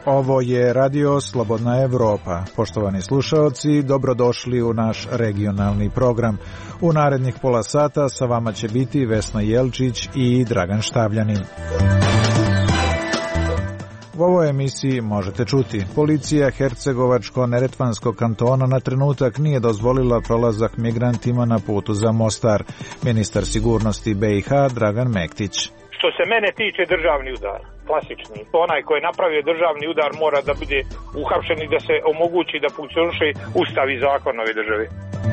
Ovo je Radio Slobodna Evropa. Poštovani slušaoci, dobrodošli u naš regionalni program. U narednih pola sata sa vama će biti Vesna Jelčić i Dragan Štavljanin. U ovoj emisiji možete čuti: policija Hercegovačko-Neretvanskog kantona na trenutak nije dozvolila prolazak migrantima na putu za Mostar. Ministar sigurnosti BiH Dragan Mektić. Što se mene tiče, državni udar, klasični. Onaj koji je napravio državni udar mora da bude uhapšen i da se omogući da funkcioniše ustav i zakon ove države.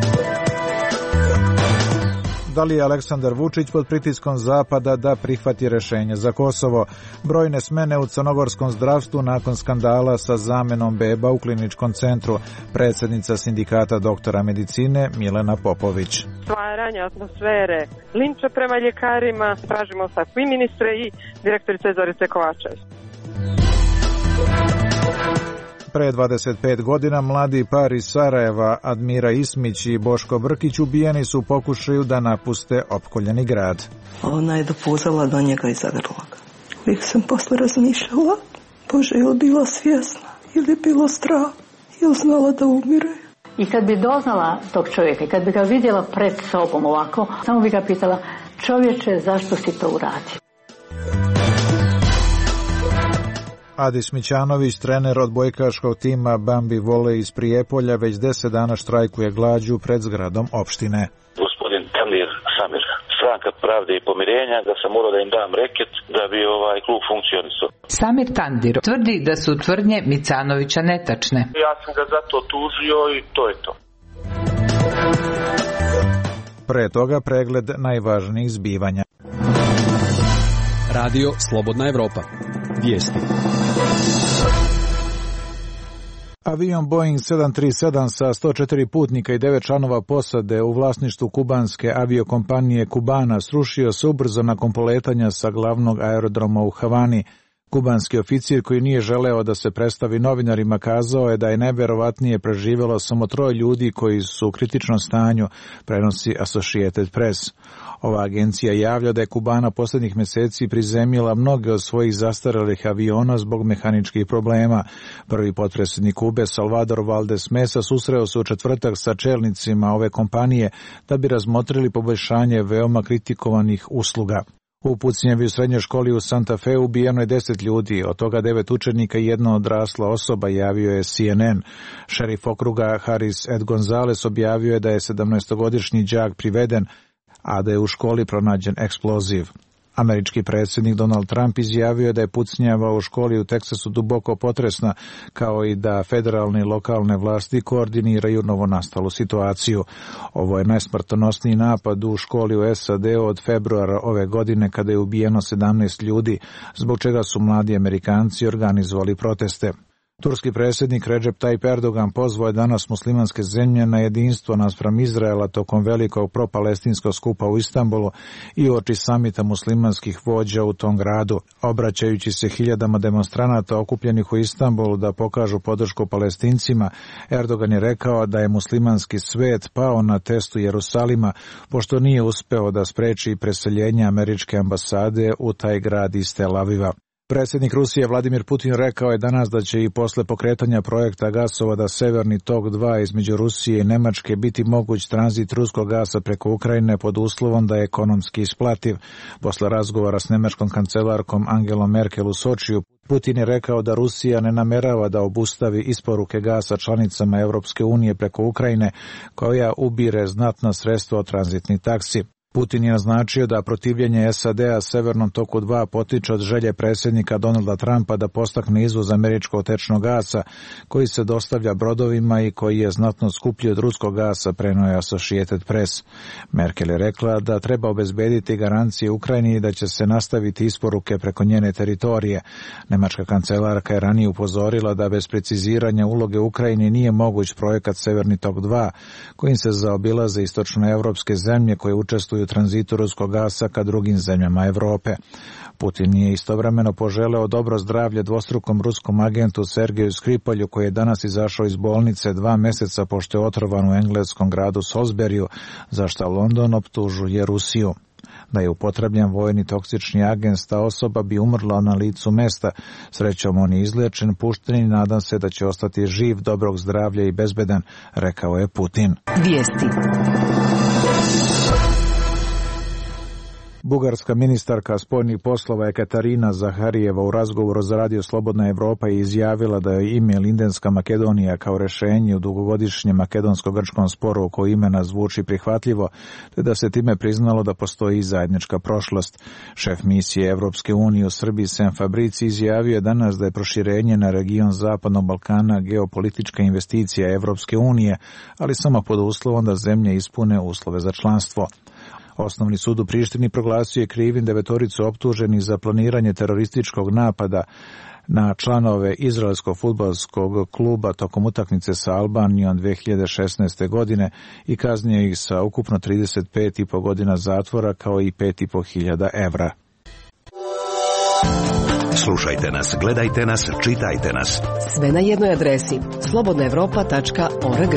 Da li je Aleksandar Vučić pod pritiskom Zapada da prihvati rješenje za Kosovo? Brojne smene u crnogorskom zdravstvu nakon skandala sa zamenom beba u kliničkom centru. Predsjednica sindikata doktora medicine Milena Popović. Stvaranje atmosfere linča prema ljekarima, tražimo sad i ministre i direktorice Zorice Kovačević. Pre 25 godina mladi par iz Sarajeva, Admira Ismić i Boško Brkić, ubijeni su u pokušaju da napuste opkoljeni grad. Ona je dopuzala do njega i zagrla ga. Uvijek sam posle razmišljala, Bože, je li bila svjesna ili je bilo strah, je li znala da umire. I kad bi doznala tog čovjeka, kad bi ga vidjela pred sobom ovako, samo bi ga pitala: čovječe, zašto si to uradio? Adi Smićanović, trener odbojkaškog tima Bambi Vole iz Prijepolja, već 10 dana štrajkuje glađu pred zgradom opštine. Gospodin Tandir Samir, Stranka pravde i pomirenja, da sam morao da im dam reket da bi klub funkcionisao. Samir Tandir tvrdi da su tvrdnje Micanovića netačne. Ja sam ga zato tužio i to je to. Pre toga pregled najvažnijih zbivanja. Radio Slobodna Evropa. Vijesti. Avion Boeing 737 sa 104 putnika i 9 članova posade u vlasništvu kubanske aviokompanije Kubana srušio se ubrzo nakon poletanja sa glavnog aerodroma u Havani. Kubanski oficir, koji nije želeo da se predstavi novinarima, kazao je da je najverovatnije preživjelo samo 3 ljudi koji su u kritičnom stanju, prenosi Associated Press. Ova agencija javlja da je Kubana posljednjih mjeseci prizemljila mnoge od svojih zastarelih aviona zbog mehaničkih problema. Prvi potpredsjednik Kube, Salvador Valdes Mesa, susreo se u četvrtak sa čelnicima ove kompanije da bi razmotrili poboljšanje veoma kritikovanih usluga. U pucnjevi u srednjoj školi u Santa Fe ubijeno je 10 ljudi, od toga 9 učenika i 1 odrasla osoba, javio je CNN. Šerif okruga Haris Ed Gonzales objavio je da je 17-godišnji đak priveden, a da je u školi pronađen eksploziv. Američki predsjednik Donald Trump izjavio da je pucnjava u školi u Teksasu duboko potresna, kao i da federalne i lokalne vlasti koordiniraju novonastalu situaciju. Ovo je najsmrtonosniji napad u školi u SAD od februara ove godine, kada je ubijeno 17 ljudi, zbog čega su mladi Amerikanci organizovali proteste. Turski predsjednik Recep Tayyip Erdogan pozvao je danas muslimanske zemlje na jedinstvo naspram Izraela tokom velikog propalestinskog skupa u Istanbulu i uoči samita muslimanskih vođa u tom gradu. Obraćajući se hiljadama demonstranata okupljenih u Istanbulu da pokažu podršku Palestincima, Erdogan je rekao da je muslimanski svet pao na testu Jerusalima, pošto nije uspeo da spreči preseljenje američke ambasade u taj grad iz Tel Aviva. Predsjednik Rusije Vladimir Putin rekao je danas da će i posle pokretanja projekta gasovoda Severni tok 2 između Rusije i Nemačke biti moguć tranzit ruskog gasa preko Ukrajine pod uslovom da je ekonomski isplativ. Posle razgovora s nemačkom kancelarkom Angelom Merkel u Sočiju, Putin je rekao da Rusija ne namerava da obustavi isporuke gasa članicama Europske unije preko Ukrajine, koja ubire znatna sredstva od tranzitnih taksi. Putin je naznačio da protivljenje SAD-a Severnom toku 2 potiče od želje predsjednika Donalda Trumpa da postakne izvoz američkog tečnog gasa, koji se dostavlja brodovima i koji je znatno skuplji od ruskog gasa, prenio je Associated Press. Merkel je rekla da treba obezbediti garancije Ukrajini i da će se nastaviti isporuke preko njene teritorije. Nemačka kancelarka je ranije upozorila da bez preciziranja uloge Ukrajine nije moguć projekat Severni tok 2, kojim se zaobilaze istočnoevropske zemlje koje učestvuju u tranzitu ruskog gasa ka drugim zemljama Evrope. Putin je istovremeno poželeo dobro zdravlje dvostrukom ruskom agentu Sergeju Skripalju, koji je danas izašao iz bolnice 2 mjeseca pošto je otrovan u engleskom gradu Salisburyu, za što London optužuje Rusiju. Da je upotrebljen vojni toksični agens, ta osoba bi umrla na licu mesta. Srećom on je izliječen, pušten i nadam se da će ostati živ, dobrog zdravlja i bezbedan, rekao je Putin. Vijesti. Bugarska ministarka spoljnih poslova Ekaterina Zaharijeva u razgovoru za Radio Slobodna Evropa je izjavila da je ime Lindenska Makedonija kao rešenje u dugogodišnjem makedonsko-grčkom sporu oko imena zvuči prihvatljivo, te da se time priznalo da postoji zajednička prošlost. Šef misije Evropske unije u Srbiji Sem Fabrici izjavio je danas da je proširenje na region Zapadnog Balkana geopolitička investicija Evropske unije, ali samo pod uslovom da zemlje ispune uslove za članstvo. Osnovni sud u Prištini proglasio je krivim 9 optuženih za planiranje terorističkog napada na članove izraelskog fudbalskog kluba tokom utakmice sa Albanijom 2016. godine i kaznio ih sa ukupno 35,5 godina zatvora kao i 5.500 evra. Slušajte nas, gledajte nas, čitajte nas. Sve na jednoj adresi slobodnaevropa.org.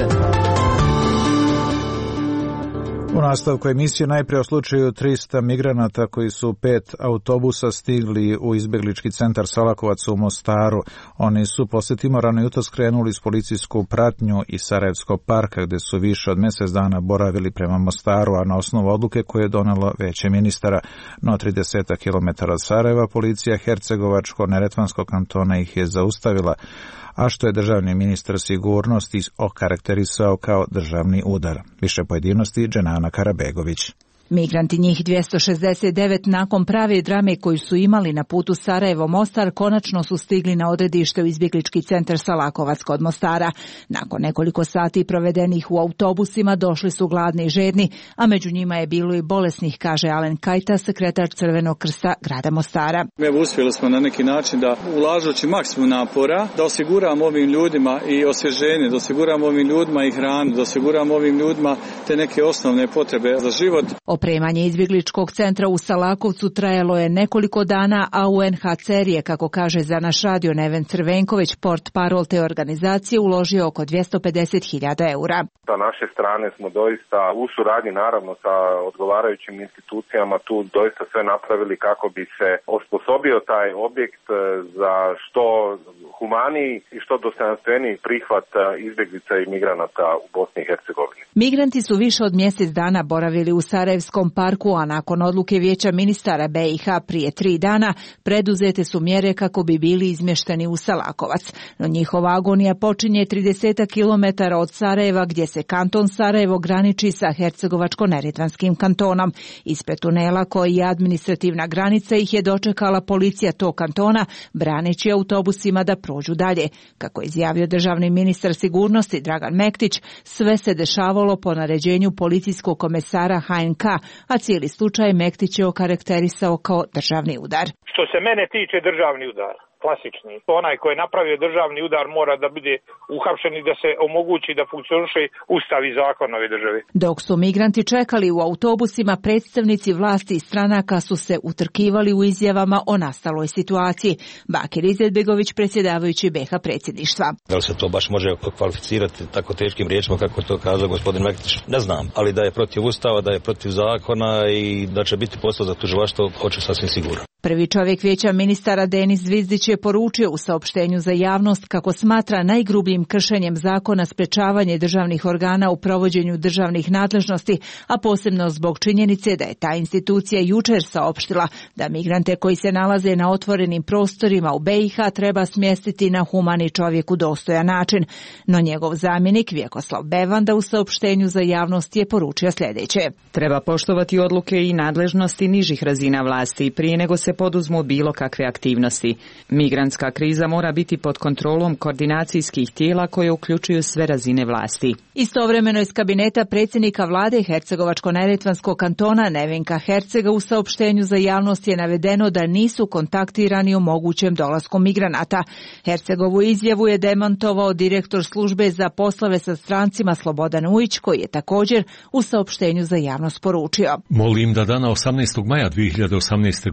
U nastavku emisije najprije o slučaju 300 migranata koji su 5 autobusa stigli u izbjeglički centar Salakovac u Mostaru. Oni su posjetimo rano jutros krenuli s policijsku pratnju iz Sarajevskog parka gdje su više od mjesec dana boravili prema Mostaru, a na osnovu odluke koje je donelo Vijeće ministara. No 30 km od Sarajeva policija Hercegovačko-Neretvanskog kantona ih je zaustavila, a što je državni ministar sigurnosti okarakterisao kao državni udar. Više pojedinosti Dženana Karabegović. Migranti, njih 269, nakon prave drame koju su imali na putu Sarajevo-Mostar, konačno su stigli na odredište u izbjeglički centar Salakovac kod Mostara. Nakon nekoliko sati provedenih u autobusima došli su gladni i žedni, a među njima je bilo i bolesnih, kaže Alen Kajta, sekretar Crvenog krsta grada Mostara. Evo, uspjeli smo na neki način da, ulažući maksimum napora, da osiguramo ovim ljudima i osvježenje, da osiguramo ovim ljudima i hranu, da osiguramo ovim ljudima te neke osnovne potrebe za život. Opremanje izbjegličkog centra u Salakovcu trajalo je nekoliko dana, a UNHCR je, kako kaže za naš radio Neven Crvenković, portparol te organizacije, uložio oko 250.000 eura. Sa naše strane smo doista u suradnji naravno sa odgovarajućim institucijama tu doista sve napravili kako bi se osposobio taj objekt za što humaniji i što dostojanstveniji prihvat izbjeglica i migranata u Bosni i Hercegovini. Migranti su više od mjesec dana boravili u Sarajevskom parku, a nakon odluke Vijeća ministara BiH prije 3 dana preduzete su mjere kako bi bili izmješteni u Salakovac. No njihova agonija počinje 30 km od Sarajeva, gdje se kanton Sarajevo graniči sa Hercegovačko-Neretvanskim kantonom. Ispred tunela koji je administrativna granica ih je dočekala policija tog kantona, braneći autobusima da prođu dalje. Kako je izjavio državni ministar sigurnosti Dragan Mektić, sve se dešavalo po naređenju policijskog komesara HNK, a cijeli slučaj Mektić je okarakterisao kao državni udar. Što se mene tiče, državni udar, klasični. Onaj koji je napravio državni udar mora da bude uhapšen i da se omogući da funkcioniše ustav i zakon ove države. Dok su migranti čekali u autobusima, predstavnici vlasti i stranaka su se utrkivali u izjavama o nastaloj situaciji. Bakir Izetbegović, predsjedavajući BiH predsjedništva. Da li se to baš može kvalificirati tako teškim riječima kako to kazao gospodin Mektić? Ne znam, ali da je protiv ustava, da je protiv zakona i da će biti posao za tužilaštvo, hoće sasvim sigurno. Prvi čovjek Vijeća ministara Denis Zvizdić je poručio u saopštenju za javnost kako smatra najgrubljim kršenjem zakona sprečavanje državnih organa u provođenju državnih nadležnosti, a posebno zbog činjenice da je ta institucija jučer saopštila da migrante koji se nalaze na otvorenim prostorima u BiH treba smjestiti na humani čovjeku dostojan način. No njegov zamjenik Vjekoslav Bevanda u saopštenju za javnost je poručio sljedeće. Treba poštovati odluke i nadležnosti nižih razina vlasti prije nego se poduzmu bilo kakve aktivnosti. Migrantska kriza mora biti pod kontrolom koordinacijskih tijela koje uključuju sve razine vlasti. Istovremeno iz kabineta predsjednika vlade Hercegovačko-Neretvanskog kantona Nevenka Hercega u saopštenju za javnost je navedeno da nisu kontaktirani o mogućem dolasku migranata. Hercegovu izjavu je demantovao direktor službe za poslove sa strancima Slobodan Ujić, koji je također u saopštenju za javnost poručio. Molim da dana 18. maja 2018. godine u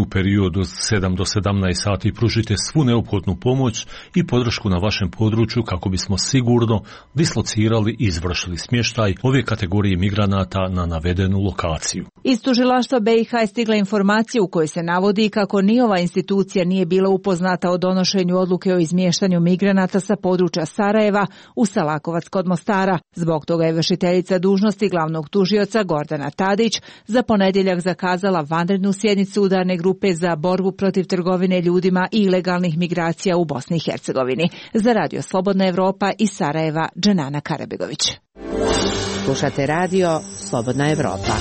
periodu od 7 do 17 sati pružite svu neophodnu pomoć i podršku na vašem području kako bismo sigurno dislocirali i izvršili smještaj ove kategorije migranata na navedenu lokaciju. Iz tužilaštva BiH je stigla informacija u kojoj se navodi kako ni ova institucija nije bila upoznata o donošenju odluke o izmještanju migranata sa područja Sarajeva u Salakovac kod Mostara. Zbog toga je vršiteljica dužnosti glavnog tužioca Gordana Tadić za ponedjeljak zakazala vanrednu sjednicu udarne grupe za borbu protiv trgovine ljudima i ilegalnih migracija u Bosni i Hercegovini. Za Radio Slobodna Evropa iz Sarajeva, Dženana Karabegović. Slušate radio Slobodna Evropa.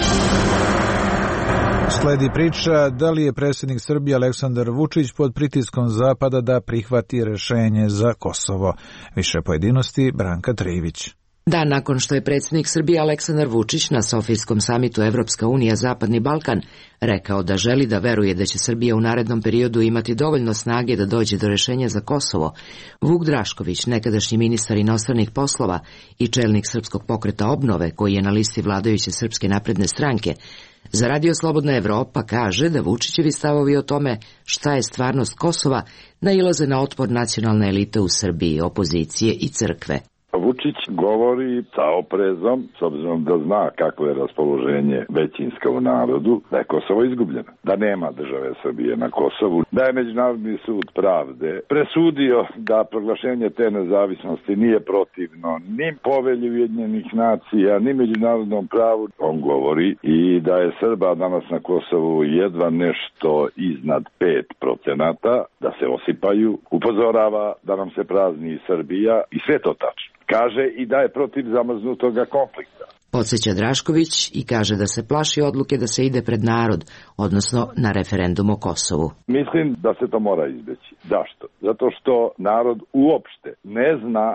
Sledi priča da li je predsjednik Srbije Aleksandar Vučić pod pritiskom Zapada da prihvati rješenje za Kosovo. Više pojedinosti Branka Trivić. Dan nakon što je predsjednik Srbije Aleksandar Vučić na Sofijskom samitu Evropska unija Zapadni Balkan rekao da želi da veruje da će Srbija u narednom periodu imati dovoljno snage da dođe do rješenja za Kosovo, Vuk Drašković, nekadašnji ministar inostranih poslova i čelnik Srpskog pokreta obnove, koji je na listi vladajuće Srpske napredne stranke, za Radio Slobodna Evropa kaže da Vučićevi stavovi o tome šta je stvarnost Kosova nailaze na otpor nacionalne elite u Srbiji, opozicije i crkve. Vučić govori sa oprezom, s obzirom da zna kako je raspoloženje većinska u narodu, da je Kosovo izgubljeno, da nema države Srbije na Kosovu, da je Međunarodni sud pravde presudio da proglašenje te nezavisnosti nije protivno ni Povelji Ujedinjenih nacija, ni međunarodnom pravu. On govori i da je Srba danas na Kosovu jedva nešto iznad 5%, da se osipaju, upozorava da nam se prazni Srbija i sve to tačno. Kaže i da je protiv zamrznutoga konflikta. Podsjeća Drašković i kaže da se plaši odluke da se ide pred narod, odnosno na referendum o Kosovu. Mislim da se to mora izbeći. Zašto? Zato što narod uopšte ne zna,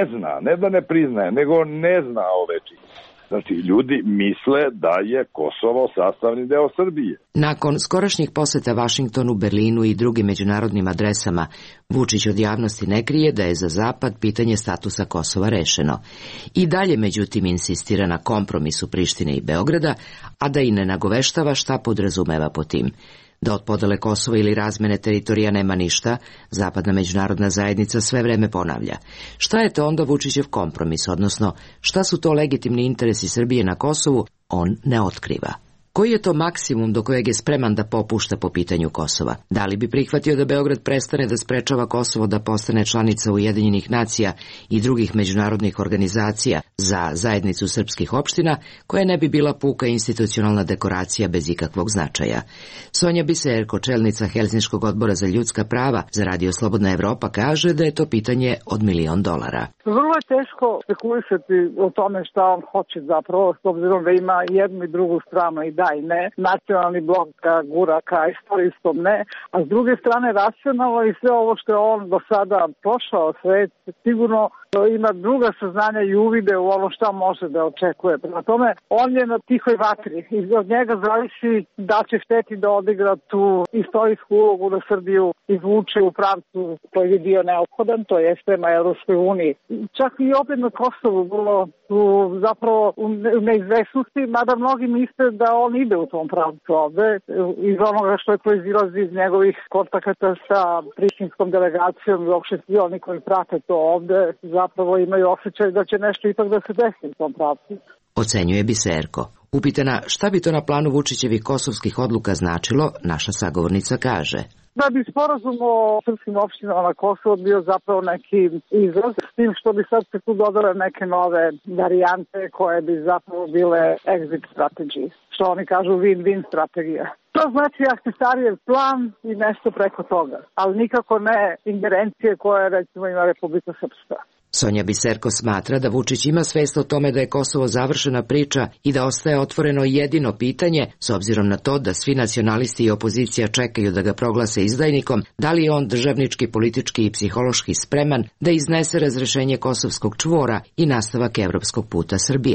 ne da ne priznaje, nego ne zna ove činjenice. Znači, ljudi misle da je Kosovo sastavni deo Srbije. Nakon skorašnjih posjeta Vašingtonu, Berlinu i drugim međunarodnim adresama, Vučić od javnosti ne krije da je za Zapad pitanje statusa Kosova rešeno. I dalje, međutim, insistira na kompromisu Prištine i Beograda, a da i ne nagoveštava šta podrazumeva po tim. Da od podele Kosova ili razmene teritorija nema ništa, zapadna međunarodna zajednica sve vreme ponavlja. Šta je to onda Vučićev kompromis, odnosno šta su to legitimni interesi Srbije na Kosovu, on ne otkriva. Koji je to maksimum do kojeg je spreman da popušta po pitanju Kosova? Da li bi prihvatio da Beograd prestane da sprečava Kosovo da postane članica Ujedinjenih nacija i drugih međunarodnih organizacija za zajednicu srpskih opština, koja ne bi bila puka institucionalna dekoracija bez ikakvog značaja? Sonja Biserko, čelnica Helsinškog odbora za ljudska prava za Radio Slobodna Evropa, kaže da je to pitanje od $1.000.000. Vrlo je teško spekulisati o tome šta on hoće zapravo, s obzirom da ima jednu i drugu stranu i da i ne, nacionalni blok gura ka istorijskom ne, a s druge strane racionalno i sve ovo što je on do sada prošao svet, sigurno ima druga saznanja i uvide u ono šta može da očekuje. Prema tome, on je na tihoj vatri i od njega zavisi da će hteti da odigra tu istorijsku ulogu da Srbiju izvuče u pravcu koji je bio neophodan, to je prema Evropskoj uniji. Čak i opet na Kosovu bilo zapravo u neizvesnosti, mada mnogi misle da on ide u tom pravcu ovde, iz onoga što je proizilazi iz njegovih kontakata sa prištinskom delegacijom i uopšte svi oni koji prate to ovde, zapravo imaju osjećaj da će nešto ipak da se desi u tom pravcu. Ocenjuje Biserko. Upitana šta bi to na planu Vučićevih kosovskih odluka značilo, naša sagovornica kaže: Da bi sporazum o srpskim opštinama na Kosovo bio zapravo neki izraz, s tim što bi sad se tu dodale neke nove varijante koje bi zapravo bile exit strategy, što oni kažu win-win strategija. To znači Ahtisarijev plan i nešto preko toga, ali nikako ne ingerencije koje recimo ima Republika Srpska. Sonja Biserko smatra da Vučić ima svest o tome da je Kosovo završena priča i da ostaje otvoreno jedino pitanje, s obzirom na to da svi nacionalisti i opozicija čekaju da ga proglase izdajnikom, da li je on državnički, politički i psihološki spreman da iznese razrešenje kosovskog čvora i nastavak evropskog puta Srbije.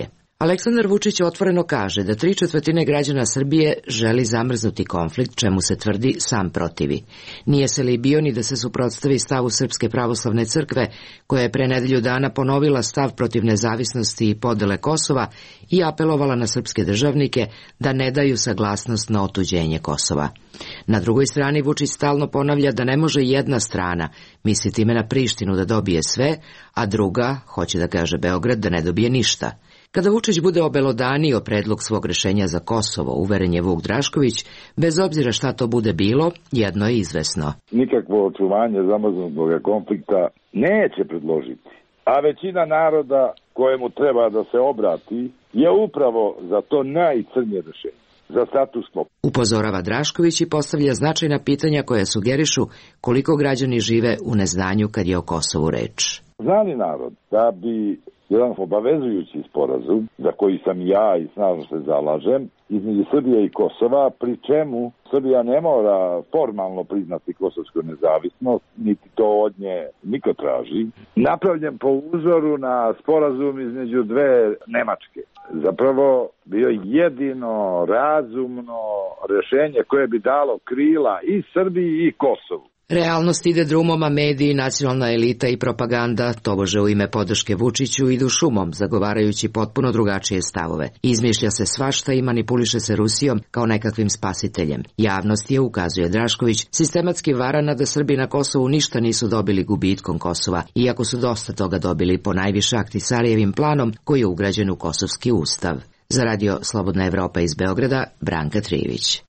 Aleksandar Vučić otvoreno kaže da 3/4 građana Srbije želi zamrznuti konflikt, čemu se tvrdi sam protivi. Nije se libio ni da se suprotstavi stavu Srpske pravoslavne crkve, koja je pre nedelju dana ponovila stav protiv nezavisnosti i podele Kosova i apelovala na srpske državnike da ne daju saglasnost na otuđenje Kosova. Na drugoj strani Vučić stalno ponavlja da ne može jedna strana, misli time na Prištinu, da dobije sve, a druga, hoće da kaže Beograd, da ne dobije ništa. Kada Vučić bude obelodanio predlog svog rešenja za Kosovo, uveren je Vuk Drašković, bez obzira šta to bude bilo, jedno je izvesno. Nikakvo očuvanje zamrznutog konflikta neće predložiti, a većina naroda kojemu treba da se obrati je upravo za to najcrnje rešenje, za status quo. Upozorava Drašković i postavlja značajna pitanja koja sugerišu koliko građani žive u neznanju kad je o Kosovu reč. Zna li narod da bi jedan obavezujući sporazum, za koji sam ja i snažno se zalažem, između Srbije i Kosova, pri čemu Srbija ne mora formalno priznati kosovsku nezavisnost, niti to od nje niko traži, napravljen po uzoru na sporazum između dve Nemačke. Zapravo bio jedino razumno rešenje koje bi dalo krila i Srbiji i Kosovu. Realnost ide drumom, a mediji, nacionalna elita i propaganda, tobože u ime podrške Vučiću, idu šumom, zagovarajući potpuno drugačije stavove. Izmišlja se svašta i manipuliše se Rusijom kao nekakvim spasiteljem. Javnost je, ukazuje Drašković, sistematski varana da Srbi na Kosovu ništa nisu dobili gubitkom Kosova, iako su dosta toga dobili po najviše Ahtisarijevim planom koji je ugrađen u Kosovski ustav. Za radio Slobodna Evropa iz Beograda, Branka Trijević.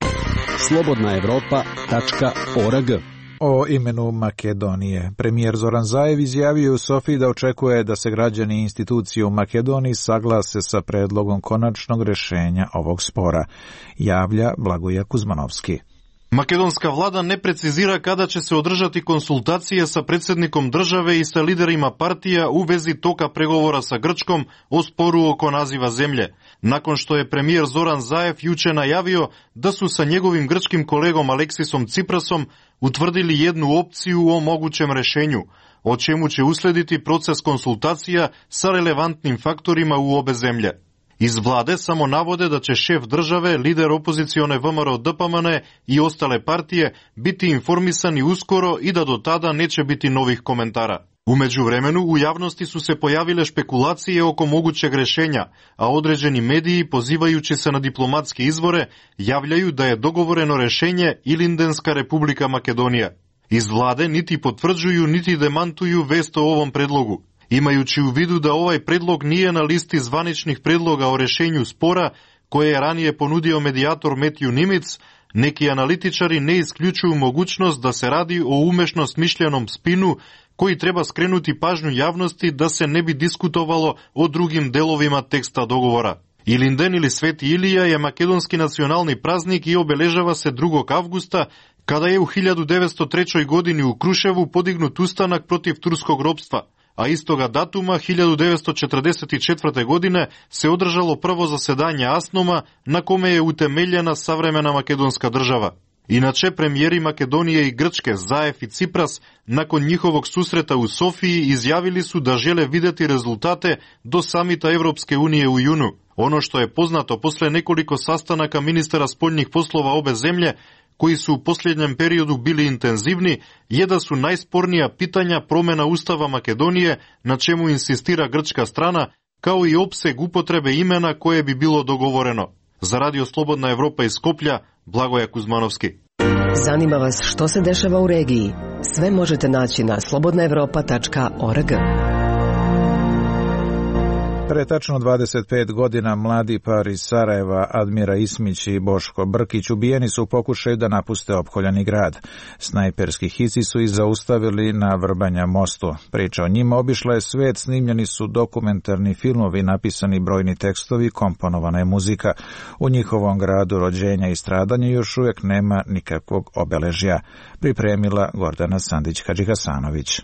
slobodnaevropa.org. O imenu Makedonije. Premijer Zoran Zaev izjavio u Sofiji da očekuje da se građani i institucije u Makedoniji saglase sa predlogom konačnog rešenja ovog spora. Javlja Blagoje Kuzmanovski. Makedonska vlada ne precizira kada će se održati konsultacije sa predsjednikom države i sa liderima partija u vezi toka pregovora sa Grčkom o sporu oko naziva zemlje, nakon što je premijer Zoran Zaev juče najavio da su sa njegovim grčkim kolegom Aleksisom Ciprasom utvrdili jednu opciju o mogućem rešenju, o čemu će uslediti proces konsultacija sa relevantnim faktorima u obe zemlje. Iz vlade samo navode da će šef države, lider opozicione VMRO DPMN i ostale partije biti informisani uskoro i da do tada neće biti novih komentara. U međuvremenu u javnosti su se pojavile špekulacije oko mogućeg rešenja, a određeni mediji, pozivajući se na diplomatske izvore, javljaju da je dogovoreno rešenje Ilindenska Republika Makedonija. Iz vlade niti potvrđuju niti demantuju vest o ovom predlogu. Imajući u vidu da ovaj predlog nije na listi zvaničnih predloga o rešenju spora koje je ranije ponudio medijator Matthew Nimitz, neki analitičari ne isključuju mogućnost da se radi o umešno smišljenom spinu koji treba skrenuti pažnju javnosti da se ne bi diskutovalo o drugim delovima teksta dogovora. Ilinden ili Sveti Ilija je makedonski nacionalni praznik i obeležava se 2. avgusta, kada je u 1903. godini u Kruševu podignut ustanak protiv turskog ropstva, a istoga datuma 1944. godine se održalo prvo zasedanje Asnoma na kome je utemeljena savremena makedonska država. Inače, premijeri Makedonije i Grčke, Zaev i Cipras, nakon njihovog susreta u Sofiji izjavili su da žele vidjeti rezultate do samita Evropske unije u junu. Ono što je poznato posle nekoliko sastanaka ministara spoljnih poslova obe zemlje, koji su u posljednjem periodu bili intenzivni, je da su najspornija pitanja promjena Ustava Makedonije, na čemu insistira grčka strana, kao i opseg upotrebe imena koje bi bilo dogovoreno. Za radio Slobodna Evropa iz Skoplja, Blagoje Kuzmanovski. Zanima vas što se dešava u regiji? Sve možete naći na slobodnaevropa.org. Pre tačno 25 godina mladi par iz Sarajeva, Admira Ismić i Boško Brkić, ubijeni su u pokušaju da napuste opkoljeni grad. Snajperski hici su ih zaustavili na Vrbanja mostu. Priča o njima obišla je svet, snimljeni su dokumentarni filmovi, napisani brojni tekstovi, komponovana je muzika. U njihovom gradu rođenja i stradanja još uvijek nema nikakvog obeležja. Pripremila Gordana Sandić-Hadžihasanović.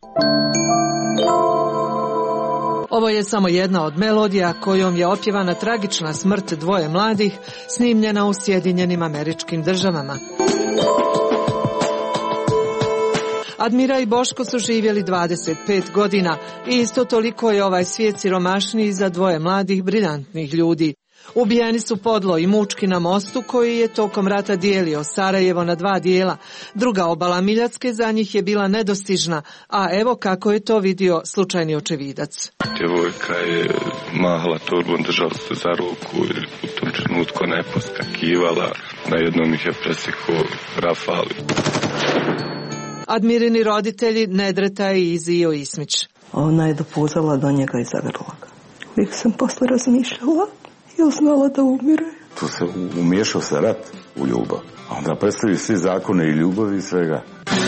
Ovo je samo jedna od melodija kojom je opjevana tragična smrt dvoje mladih, snimljena u Sjedinjenim Američkim Državama. Admira i Boško su živjeli 25 godina i isto toliko je ovaj svijet siromašniji za dvoje mladih, briljantnih ljudi. Ubijeni su podlo i mučki na mostu koji je tokom rata dijelio Sarajevo na dva dijela. Druga obala Miljacke za njih je bila nedostižna, a evo kako je to vidio slučajni očevidac. Djevojka je mahala torbom, držala se za ruku i u tom trenutku ne poskakivala. Na jednom ih je presekao rafal. Admirini roditelji Nedreta i Izio Ismić. Ona je dopuzala do njega i zagrla ga. Uvijek sam posle razmišljala, jel znala da umire. Tu se umiješao se rat u ljubav. A onda predstavi svi zakone i ljubavi i svega.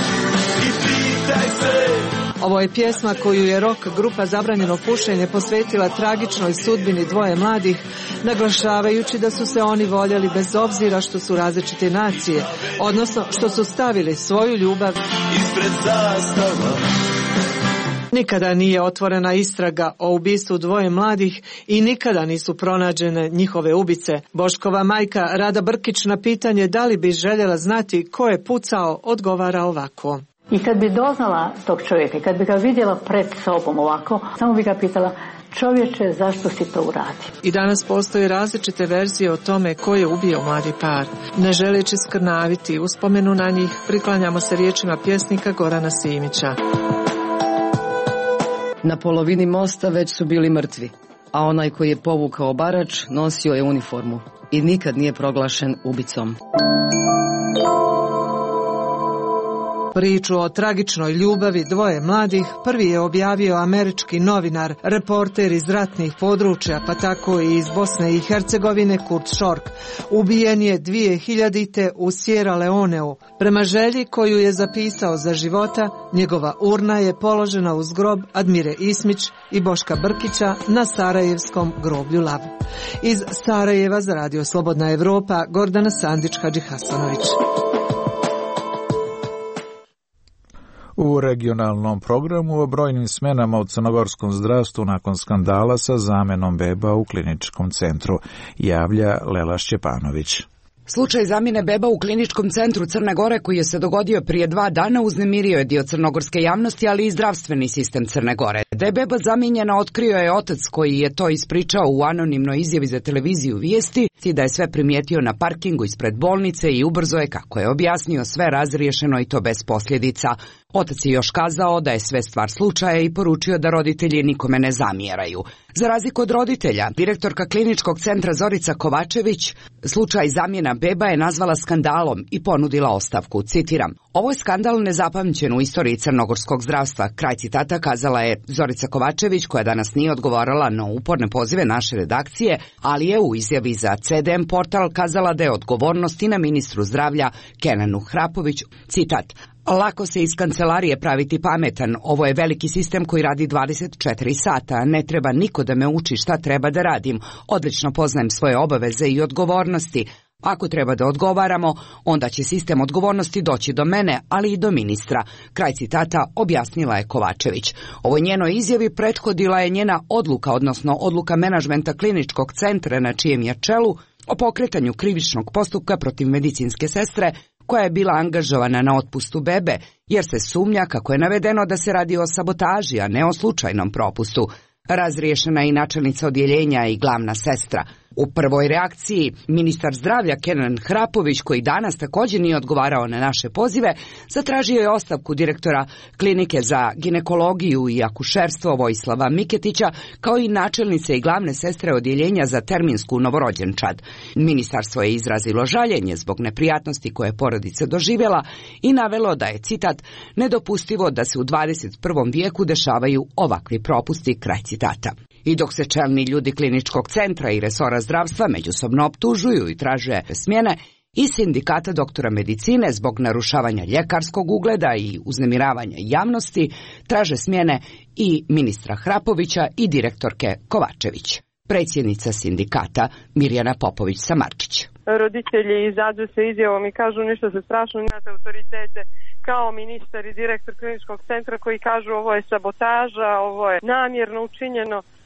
Ovo je pjesma koju je rock grupa Zabranjeno pušenje posvetila tragičnoj sudbini dvoje mladih, naglašavajući da su se oni voljeli bez obzira što su različite nacije, odnosno što su stavili svoju ljubav ispred zastava. Nikada nije otvorena istraga o ubistvu dvoje mladih i nikada nisu pronađene njihove ubice. Boškova majka Rada Brkić na pitanje da li bi željela znati ko je pucao odgovara ovako. I kad bi doznala tog čovjeka, kad bi ga vidjela pred sobom ovako, samo bi ga pitala: čovječe, zašto si to uradio? I danas postoje različite verzije o tome ko je ubio mladi par. Ne želeći skrnaviti uspomenu na njih, priklanjamo se riječima pjesnika Gorana Simića. Na polovini mosta već su bili mrtvi, a onaj koji je povukao barač nosio je uniformu i nikad nije proglašen ubicom. Priču o tragičnoj ljubavi dvoje mladih prvi je objavio američki novinar, reporter iz ratnih područja, pa tako i iz Bosne i Hercegovine, Kurt Schork. Ubijen je 2000. u Sierra Leoneu. Prema želji koju je zapisao za života, njegova urna je položena uz grob Admire Ismić i Boška Brkića na sarajevskom groblju Lav. Iz Sarajeva za Radio Slobodna Evropa, Gordana Sandić-Hadži Hasanović. U regionalnom programu o brojnim smenama u crnogorskom zdravstvu nakon skandala sa zamenom beba u kliničkom centru, javlja Lela Šćepanović. Slučaj zamjene beba u kliničkom centru Crne Gore koji je se dogodio prije 2 dana uznemirio je dio crnogorske javnosti, ali i zdravstveni sistem Crne Gore. Da je beba zamijenjena otkrio je otac koji je to ispričao u anonimnoj izjavi za televiziju Vijesti i da je sve primijetio na parkingu ispred bolnice i ubrzo je, kako je objasnio, sve razriješeno i to bez posljedica. Otac je još kazao da je sve stvar slučaja i poručio da roditelji nikome ne zamjeraju. Za razliku od roditelja, direktorka kliničkog centra Zorica Kovačević slučaj zamjena beba je nazvala skandalom i ponudila ostavku. Citiram: ovo je skandal nezapamćen u istoriji crnogorskog zdravstva. Kraj citata kazala je Zorica Kovačević, koja danas nije odgovarala na uporne pozive naše redakcije, ali je u izjavi za CDM portal kazala da je odgovornost i na ministru zdravlja Kenanu Hrapoviću. Citat: lako se iz kancelarije praviti pametan, ovo je veliki sistem koji radi 24 sata, ne treba niko da me uči šta treba da radim, odlično poznajem svoje obaveze i odgovornosti. Ako treba da odgovaramo, onda će sistem odgovornosti doći do mene, ali i do ministra. Kraj citata, objasnila je Kovačević. Ovoj njenoj izjavi prethodila je njena odluka, odnosno odluka menadžmenta kliničkog centra na čijem je čelu o pokretanju krivičnog postupka protiv medicinske sestre koja je bila angažovana na otpustu bebe, jer se sumnja, kako je navedeno, da se radi o sabotaži, a ne o slučajnom propustu. Razriješena je i načelnica odjeljenja i glavna sestra. U prvoj reakciji ministar zdravlja Kenan Hrapović, koji danas također nije odgovarao na naše pozive, zatražio je ostavku direktora klinike za ginekologiju i akušerstvo Vojislava Miketića, kao i načelnice i glavne sestre odjeljenja za terminsku novorođenčad. Ministarstvo je izrazilo žaljenje zbog neprijatnosti koje je porodica doživjela i navelo da je, citat, nedopustivo da se u 21. vijeku dešavaju ovakvi propusti, kraj citata. I dok se čelni ljudi kliničkog centra i resora zdravstva međusobno optužuju i traže smjene, i sindikata doktora medicine zbog narušavanja ljekarskog ugleda i uznemiravanja javnosti traže smjene i ministra Hrapovića i direktorke Kovačević. Predsjednica sindikata Mirjana Popović-Samarčić. Roditelji izađu se izjavom i kažu nešto se strašno imate autoritete kao ministar i direktor kliničkog centra koji kažu ovo je sabotaža, ovo je namjerno učinjeno.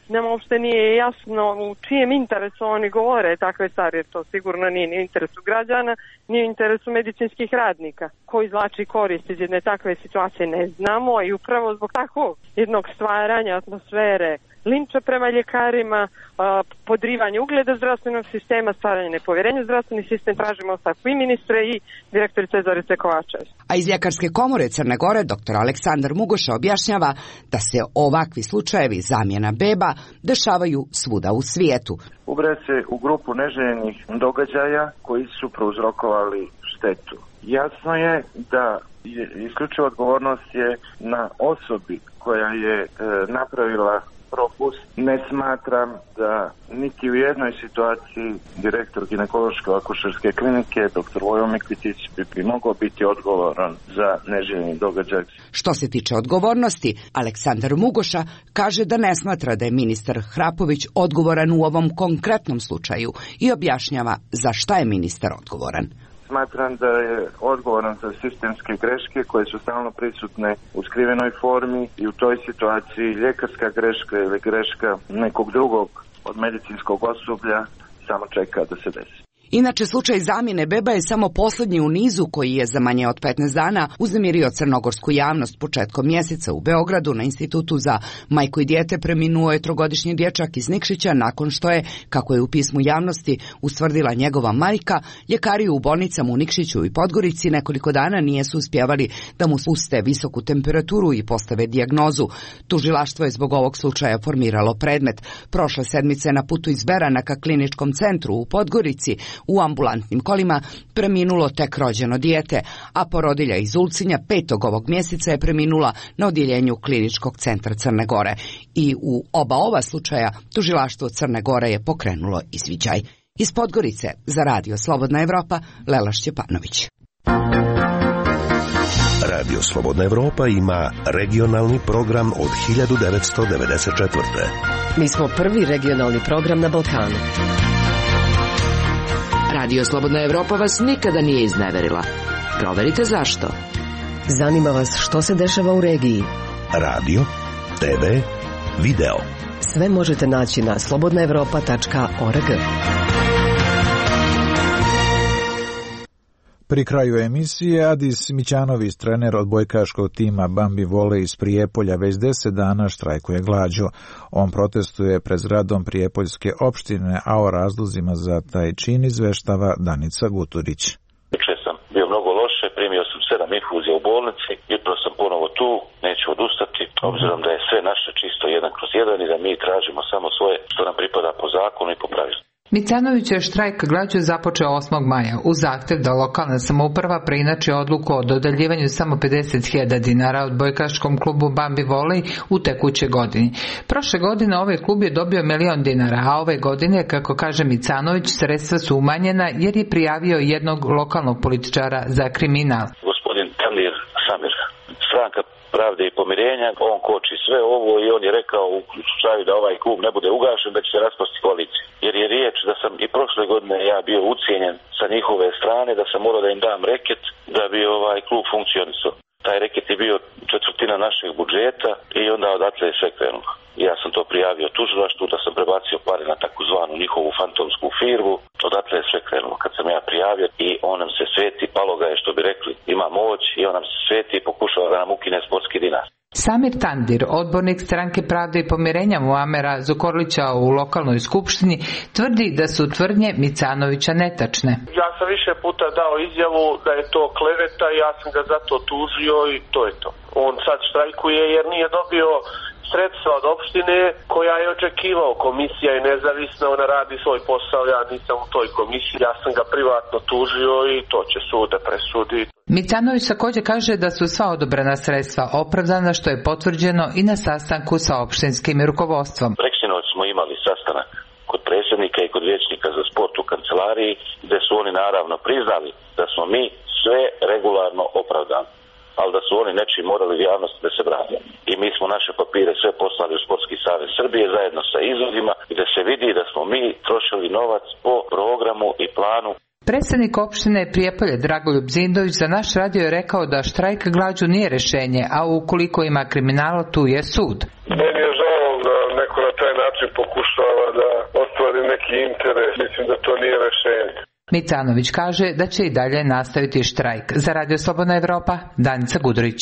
Nam uopšte nije jasno u čijem interesu oni govore takve stvari, jer to sigurno nije ni u interesu građana, ni u interesu medicinskih radnika. Ko izvlači korist iz jedne takve situacije ne znamo i upravo zbog takvog jednog stvaranja atmosfere linča prema ljekarima, podrivanje ugleda zdravstvenog sistema, stvaranje nepovjerenja u zdravstveni sistem, tražimo ostavku i ministre i direktorice Zorice Kovačević. A iz Ljekarske komore Crne Gore dr. Aleksandar Mugoša objašnjava da se ovakvi slučajevi zamjena beba dešavaju svuda u svijetu. Ubraja se u grupu neželjenih događaja koji su prouzrokovali štetu. Jasno je da isključiva odgovornost je na osobi koja je napravila propust. Ne smatram da niti u jednoj situaciji direktor ginekološke akušerske klinike dr. Vojo Mikvitić bi mogao biti odgovoran za neželjeni događaj. Što se tiče odgovornosti, Aleksandar Mugoša kaže da ne smatra da je ministar Hrapović odgovoran u ovom konkretnom slučaju i objašnjava za šta je ministar odgovoran. Smatram da je odgovoran za sistemske greške koje su stalno prisutne u skrivenoj formi i u toj situaciji ljekarska greška ili greška nekog drugog od medicinskog osoblja samo čeka da se desi. Inače, slučaj zamjene beba je samo posljednji u nizu koji je za manje od 15 dana uznemirio crnogorsku javnost. Početkom mjeseca u Beogradu na Institutu za majku i dijete preminuo je 3-godišnji dječak iz Nikšića nakon što je, kako je u pismu javnosti ustvrdila njegova majka, ljekari u bolnicama u Nikšiću i Podgorici nekoliko dana nisu uspjevali da mu spuste visoku temperaturu i postave dijagnozu. Tužilaštvo je zbog ovog slučaja formiralo predmet. Prošle sedmice na putu iz Berana ka kliničkom centru u Podgorici u ambulantnim kolima preminulo tek rođeno dijete, a porodilja iz Ulcinja 5. ovog mjeseca je preminula na odjeljenju Kliničkog centra Crne Gore. I u oba ova slučaja tužilaštvo Crne Gore je pokrenulo izviđaj. Iz Podgorice za Radio Slobodna Evropa, Lela Šćepanović. Radio Slobodna Evropa ima regionalni program od 1994. Mi smo prvi regionalni program na Balkanu. Radio Slobodna Evropa vas nikada nije izneverila. Proverite zašto. Zanima vas što se dešava u regiji. Radio, TV, video. Sve možete naći na slobodnaevropa.org. Pri kraju emisije Adis Mićanović, trener odbojkaškog tima Bambi Vole iz Prijepolja, već 10 dana štrajkuje glađu. On protestuje pred zgradom Prijepoljske opštine, a o razlozima za taj čin izveštava Danica Guturić. Juče sam bio mnogo loše, primio sam 7 infuzija u bolnici, jutro sam ponovo tu, neću odustati, obzirom da je sve naše čisto 1/1 i da mi tražimo samo svoje što nam pripada po zakonu i po pravilu. Micanović je štrajk glađu započeo 8. maja uz zahtjev da lokalna samouprava preinači odluku o dodjeljivanju samo 50.000 dinara odbojkaškom klubu Bambi Volej u tekućoj godini. Prošle godine ovaj klub je dobio 1 milion dinara, a ove godine, kako kaže Micanović, sredstva su umanjena jer je prijavio jednog lokalnog političara za kriminal. Gospodin Tandir Samir, stranka Pravde i pomirenja, on koči sve ovo i on je rekao u slučaju da ovaj klub ne bude ugašen da će se raspasti koalicija. Jer je riječ da sam i prošle godine ja bio ucijenjen sa njihove strane, da sam morao da im dam reket da bi ovaj klub funkcionisao. Taj reket je bio 1/4 našeg budžeta i onda odatle je sve krenulo. Ja sam to prijavio tužilaštvu da sam prebacio pare na takozvanu njihovu fantomsku firmu, odatle je sve krenulo. Kad sam ja prijavio i on nam se sveti, palo ga je što bi rekli, ima moć i on nam se sveti i pokušava da nam ukine sportski dinar. Samir Tandir, odbornik stranke Pravde i pomirenja Muamera Zukorlića u lokalnoj skupštini, tvrdi da su tvrdnje Micanovića netačne. Ja sam više puta dao izjavu da je to kleveta i ja sam ga zato tužio i to je to. On sad štrajkuje jer nije dobio sredstva od opštine koja je očekivao. Komisija je nezavisna, ona radi svoj posao, ja nisam u toj komisiji, ja sam ga privatno tužio i to će sud da presudi. Micanović također kaže da su sva odobrena sredstva opravdana, što je potvrđeno i na sastanku sa opštinskim rukovodstvom. Preksinoć smo imali sastanak kod predsjednika i kod vijećnika za sport u kancelariji, gdje su oni naravno priznali da smo mi sve regularno opravdani, ali da su oni nečiji morali u javnosti da se brane. I mi smo naše papire sve poslali u Sportski savez Srbije zajedno sa izvodima, gdje se vidi da smo mi trošili novac po programu i planu. Predsjednik opštine Prijepolje Dragoljub Zindović za naš radio je rekao da štrajk glađu nije rješenje, a ukoliko ima kriminala tu je sud. Meni je žao da neko na taj način pokušava da ostvari neki interes. Mislim da to nije rešenje. Micanović kaže da će i dalje nastaviti štrajk. Za Radio Slobodna Evropa, Danica Gudurić.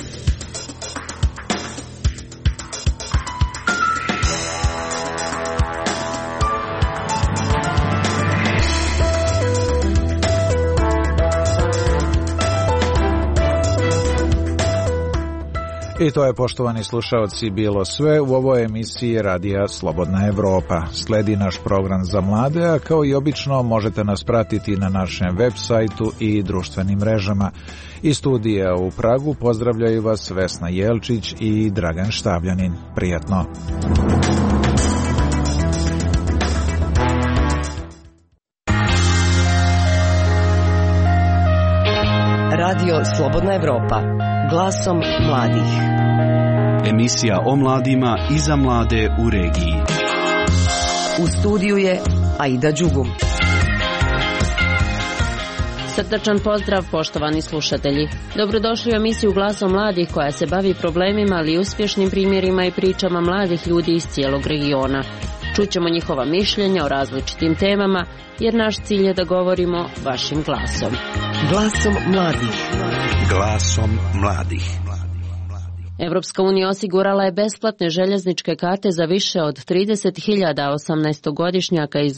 I to je, poštovani slušaoci, bilo sve u ovoj emisiji Radija Slobodna Evropa. Sledi naš program za mlade, a kao i obično možete nas pratiti na našem web sajtu i društvenim mrežama. Iz studija u Pragu pozdravljaju vas Vesna Jelčić i Dragan Štavljanin. Prijatno! Radio Slobodna Evropa. Glasom mladih. Emisija o mladima i za mlade u regiji. U studiju je Aida Đugum. Srdačan pozdrav, poštovani slušatelji. Dobrodošli u emisiju Glasom mladih koja se bavi problemima, ali i uspješnim primjerima i pričama mladih ljudi iz cijelog regiona. Čućemo njihova mišljenja o različitim temama, jer naš cilj je da govorimo vašim glasom. Glasom mladih. Glasom mladih. Evropska unija osigurala je besplatne željezničke karte za više od 30.000 18-godišnjaka iz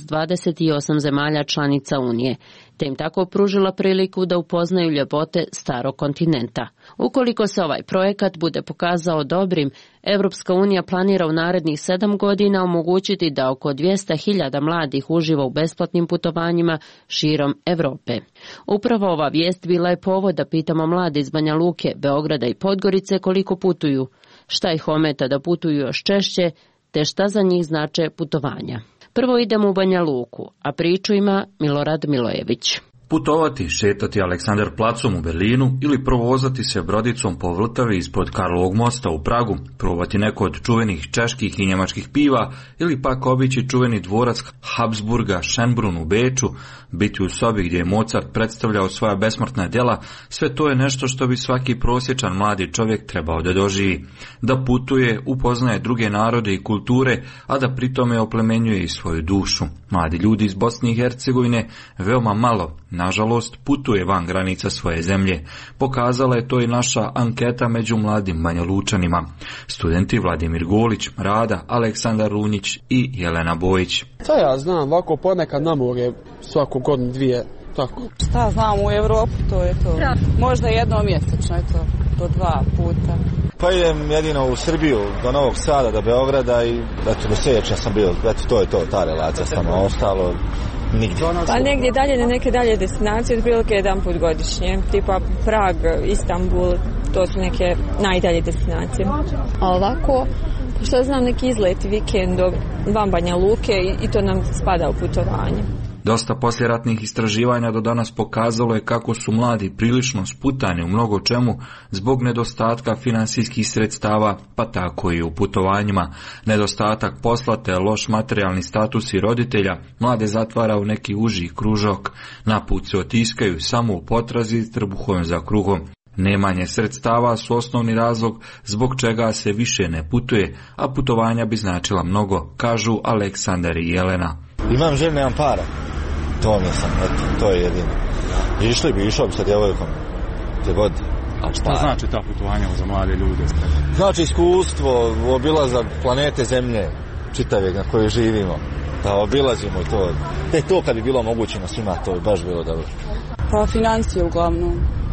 28 zemalja članica Unije, te im tako pružila priliku da upoznaju ljepote starog kontinenta. Ukoliko se ovaj projekat bude pokazao dobrim, Evropska unija planira u narednih 7 godina omogućiti da oko 200.000 mladih uživa u besplatnim putovanjima širom Europe. Upravo ova vijest bila je povod da pitamo mlade iz Banja Luke, Beograda i Podgorice koliko putuju, šta ih ometa da putuju još češće, te šta za njih znače putovanja. Prvo idemo u Banja Luku, a priču ima Milorad Milojević. Putovati, šetati Aleksandar placom u Berlinu ili provozati se brodicom po Vltavi ispod Karlovog mosta u Pragu, probati neko od čuvenih čeških i njemačkih piva ili pak obići čuveni dvorac Habsburga Schönbrunn u Beču, biti u sobi gdje je Mozart predstavljao svoja besmrtna djela, sve to je nešto što bi svaki prosječan mladi čovjek trebao da doživi. Da putuje, upoznaje druge narode i kulture, a da pritome oplemenjuje i svoju dušu. Mladi ljudi iz Bosne i Hercegovine veoma malo, nažalost, putuje van granica svoje zemlje. Pokazala je to i naša anketa među mladim Banjalučanima. Studenti Vladimir Golić, Rada, Aleksandar Runjić i Jelena Bojić. To ja znam, ovako ponekad na more, svaku godinu dvije, tako. Šta znam, u Evropu to je to. Da. Možda jednom mjesečno je to, do 2 puta. Pa idem jedino u Srbiju, do Novog Sada, do Beograda i eto, do Sjeća sam bio, eto to je to, ta relacija samo, ostalo nigdje. Pa negdje dalje, na neke dalje destinacije, otprilike jedan put godišnje, tipa Prag, Istanbul, to su neke najdalje destinacije. A ovako, što znam, neki izleti vikendom van Banja Luke i to nam spada u putovanje. Dosta posljeratnih istraživanja do danas pokazalo je kako su mladi prilično sputani u mnogo čemu zbog nedostatka financijskih sredstava, pa tako i u putovanjima. Nedostatak posla te loš materijalni status i roditelja mlade zatvara u neki uži kružok. Na put se otiskaju samo u potrazi trbuhom za kruhom. Nemanje sredstava su osnovni razlog zbog čega se više ne putuje, a putovanja bi značila mnogo, kažu Aleksandar i Jelena. Imam želju, nemam para. To mi sam, eto, to je jedino. Išao bi sa djevojkom, gdje god. A šta znači ta putovanja za mlade ljude? Znači iskustvo, obilazak planete Zemlje, čitave na kojoj živimo, da obilazimo i to. To kad bi bilo omogućeno svima, to bi baš bilo dobro. Pa financije uglavnom.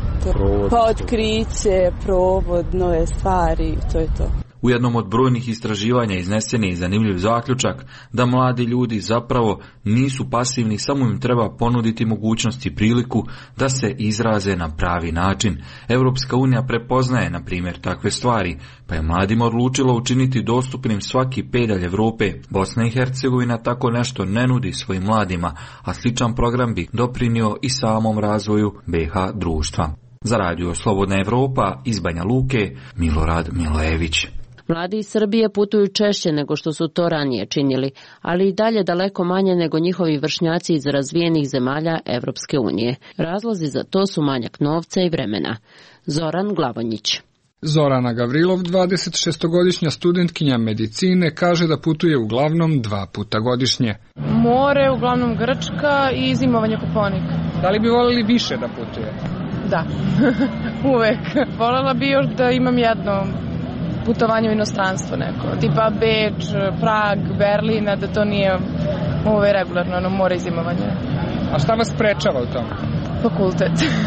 Pa otkriće, provod, nove stvari, to je to. U jednom od brojnih istraživanja iznesen je i zanimljiv zaključak da mladi ljudi zapravo nisu pasivni, samo im treba ponuditi mogućnost i priliku da se izraze na pravi način. Europska unija prepoznaje, na primjer, takve stvari, pa je mladima odlučila učiniti dostupnim svaki pedalj Europe. Bosna i Hercegovina tako nešto ne nudi svojim mladima, a sličan program bi doprinio i samom razvoju BiH društva. Za Radio Slobodna Evropa iz Banja Luke, Milorad Milojević. Mladi iz Srbije putuju češće nego što su to ranije činili, ali i dalje daleko manje nego njihovi vršnjaci iz razvijenih zemalja Evropske unije. Razlozi za to su manjak novca i vremena. Zoran Glavonjić. Zorana Gavrilov, 26-godišnja studentkinja medicine, kaže da putuje uglavnom 2 puta godišnje. More, uglavnom Grčka i zimovanje Kopaonik. Da li bi voljeli više da putuje? Da, uvek. Voljela bi još da imam jedno putovanje u inostranstvo neko, tipa Beč, Prag, Berlin, da to nije regularno, more i zimovanje. A šta vas sprečava u tom? Fakultet.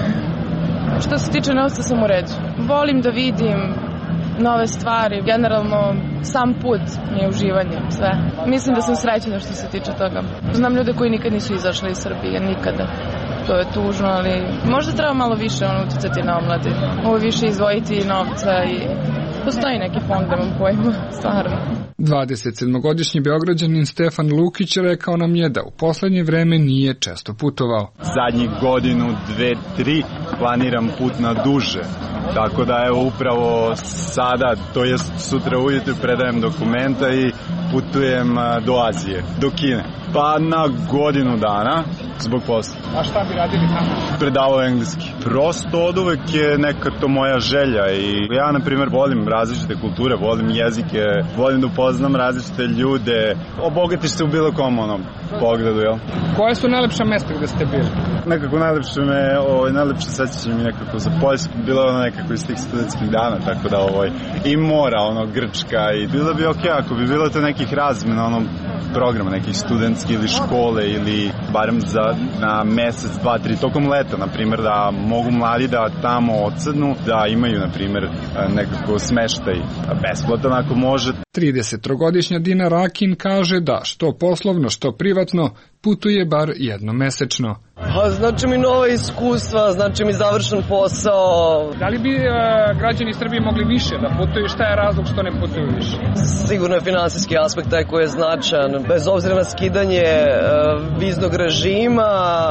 Što se tiče novca sam u redu. Volim da vidim nove stvari, generalno sam put mi je uživanje, sve. Mislim da sam srećena što se tiče toga. Znam ljude koji nikad nisu izašli iz Srbije, nikada. To je tužno, ali možda treba malo više uticati na omladi. Ovo više izdvojiti novca i postoji neki fond, da vam pojma, stvarno. 27-godišnji Beograđanin Stefan Lukić rekao nam je da u poslednje vreme nije često putovao. Zadnjih godinu, 2, 3 planiram put na duže. Tako da evo upravo sada, to jest sutra ujutru predajem dokumenta i putujem do Azije, do Kine. Pa na godinu dana zbog posla. A šta bi radili tamo? Predavao engleski. Prosto od uvek je neka to moja želja i ja na primjer volim različite kulture, volim jezike, volim da upoznam različite ljude, obogatiš se u bilo kom pogledu, jel? Koje su najlepša mesta gde ste bili? Nekako najlepše sećanje mi nekako za Poljsku, bilo je nekako iz tih studentskih dana, tako da i mora, Grčka i bilo bi okej ako bi bilo to nekih razmena, programa, nekih studentski ili škole ili barem na mesec, 2, 3 tokom leta, na primjer, da mogu mladi da tamo odsednu, da imaju, na primjer, nekako smeštaj besplatan ako može. 33-godišnja Dina Rakin kaže da što poslovno, što privatno putuje bar jednomesečno. Znači mi nova iskustva, znači mi završen posao. Da li bi građani Srbije mogli više da putuju? Šta je razlog što ne putuju više? Sigurno je finansijski aspekt taj koji je značajan. Bez obzira na skidanje viznog režima,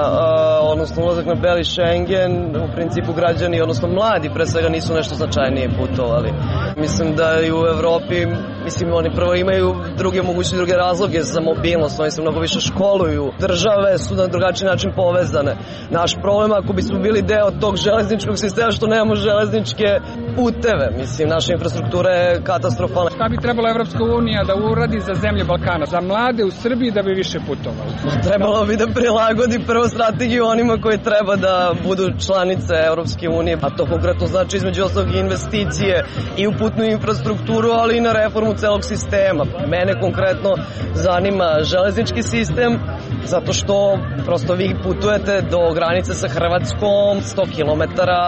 odnosno ulazak na beli Schengen, u principu građani, odnosno mladi pre svega nisu nešto značajnije putovali. Mislim da i u Evropi, oni prvo imaju druge razloge za mobilnost, oni se mnogo više školuju. Države su na drugačiji način povezane. Naš problem ako bismo bili deo tog železničkog sistema što nemamo železničke puteve. Naša infrastruktura je katastrofalna. Šta bi trebala Evropska unija da uradi za zemlje Balkana, za mlade u Srbiji da bi više putovali? Trebalo bi da prilagodi prvo strategiju onima koji treba da budu članice Evropske unije, a to konkretno znači između ostalog investicije i u putnu infrastrukturu, ali i na reformu celog sistema. Mene konkretno zanima železnički sistem, zato što prosto vi putujete do granice sa Hrvatskom 100 km,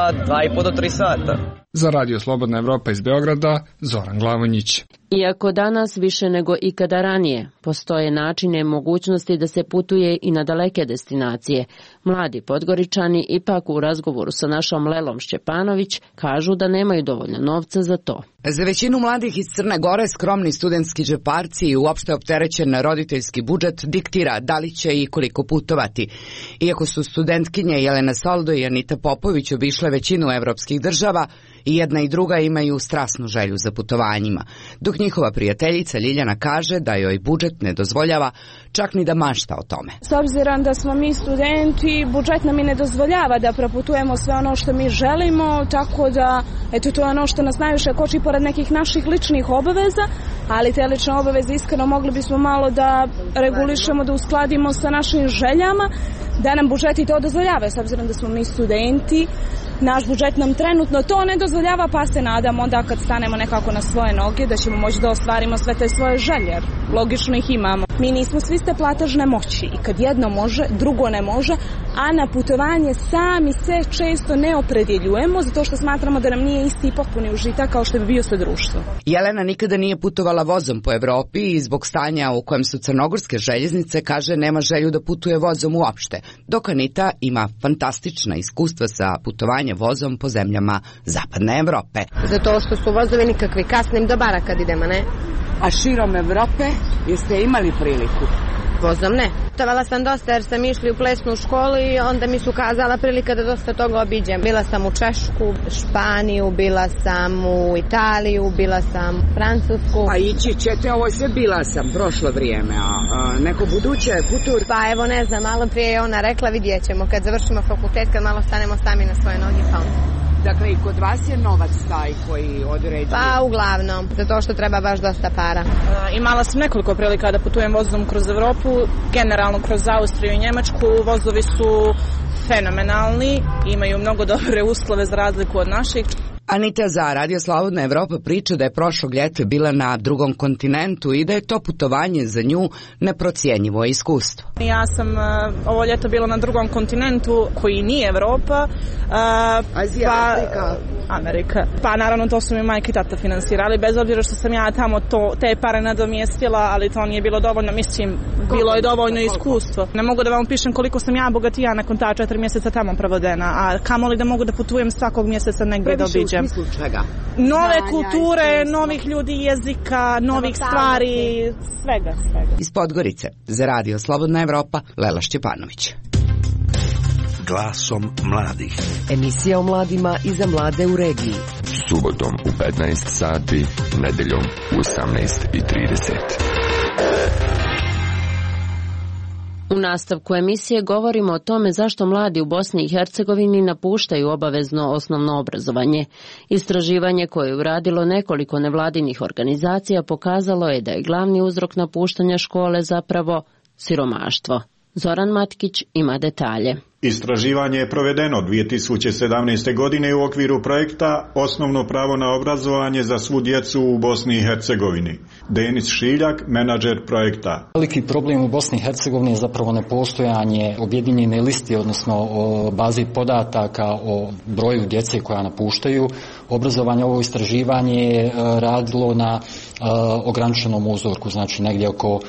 2,5 do 3 sata. Za Radio Slobodna Evropa iz Beograda, Zoran Glavonjić. Iako danas više nego ikada ranije postoje načine i mogućnosti da se putuje i na daleke destinacije, mladi Podgoričani ipak u razgovoru sa našom Lelom Šćepanović kažu da nemaju dovoljno novca za to. Za većinu mladih iz Crne Gore skromni studentski džeparci i uopšte opterećen roditeljski budžet diktira da li će i koliko putovati. Iako su studentkinje Jelena Soldo i Anita Popović obišle većinu evropskih država, i jedna i druga imaju strasnu želju za putovanjima, dok njihova prijateljica Ljiljana kaže da joj budžet ne dozvoljava čak ni da mašta o tome. S obzirom da smo mi studenti, budžet nam i ne dozvoljava da proputujemo sve ono što mi želimo, tako da to je ono što nas najviše koči pored nekih naših ličnih obaveza, ali te lične obaveze iskreno mogli bismo malo da regulišemo, da uskladimo sa našim željama, da nam budžet i to dozvoljava, s obzirom da smo mi studenti. Naš budžet nam trenutno to ne dozvoljava, pa se nadam onda kad stanemo nekako na svoje noge da ćemo moći da ostvarimo sve te svoje želje, jer logično ih imamo. Mi nismo svi ste platežne moći i kad jedno može, drugo ne može, a na putovanje sami se često ne opredjeljujemo zato što smatramo da nam nije isti i potpuni užitak kao što bi bio sa društvom. Jelena nikada nije putovala vozom po Evropi i zbog stanja u kojem su crnogorske željeznice kaže nema želju da putuje vozom uopšte, dok Anita ima fantastična iskustva sa putovanjem vozom po zemljama zapadne Evrope. Zato što su vozovi nikakvi, kasnim do bara kad idemo, ne? A širom Evrope jeste imali priliku? Vozom ne. Putovala sam dosta jer sam išli u plesnu školu i onda mi su kazala prilika da dosta toga obiđem. Bila sam u Češku, Španiju, bila sam u Italiju, bila sam u Francusku. A ići ćete, ovo sve bila sam prošlo vrijeme, a neko buduće putur? Pa evo ne znam, malo prije je ona rekla vidjet ćemo kad završimo fakultet, kad malo stanemo sami na svoje noge pa onda. Dakle, i kod vas je novac taj koji određuje? Pa, uglavnom, zato što treba baš dosta para. Imala sam nekoliko prilika da putujem vozom kroz Evropu, generalno kroz Austriju i Njemačku. Vozovi su fenomenalni, imaju mnogo dobre uslove za razliku od naših. Anita za Radio Slobodna Evropa priča da je prošlog ljeta bila na drugom kontinentu i da je to putovanje za nju neprocijenjivo iskustvo. Ja sam ovo ljeto bila na drugom kontinentu koji nije Evropa. Azija, Afrika. Amerika. Pa naravno to su mi majka i tata finansirali, bez obzira što sam ja tamo te pare nadomjestila, ali to nije bilo dovoljno, mislim, bilo je dovoljno iskustvo. Ne mogu da vam pišem koliko sam ja bogatija nakon ta 4 mjeseca tamo provodena, a kamoli da mogu da putujem svakog mjeseca negdje da obiđem. U smislu čega? Nove kulture, novih ljudi, jezika, novih stvari, svega. Iz Podgorice, za Radio Slobodna Evropa, Lela Šćepanović. Glasom mladih. Emisija o mladima i za mlade u regiji. Subotom u 15 sati, nedeljom u 18:30. U nastavku emisije govorimo o tome zašto mladi u Bosni i Hercegovini napuštaju obavezno osnovno obrazovanje. Istraživanje koje je uradilo nekoliko nevladinih organizacija pokazalo je da je glavni uzrok napuštanja škole zapravo siromaštvo. Zoran Matkić ima detalje. Istraživanje je provedeno 2017. godine u okviru projekta Osnovno pravo na obrazovanje za svu djecu u Bosni i Hercegovini. Denis Šiljak, menadžer projekta. Veliki problem u Bosni i Hercegovini je zapravo nepostojanje objedinjene listi, odnosno o bazi podataka o broju djece koja napuštaju obrazovanje. Ovo istraživanje je radilo na ograničenom uzorku, znači negdje oko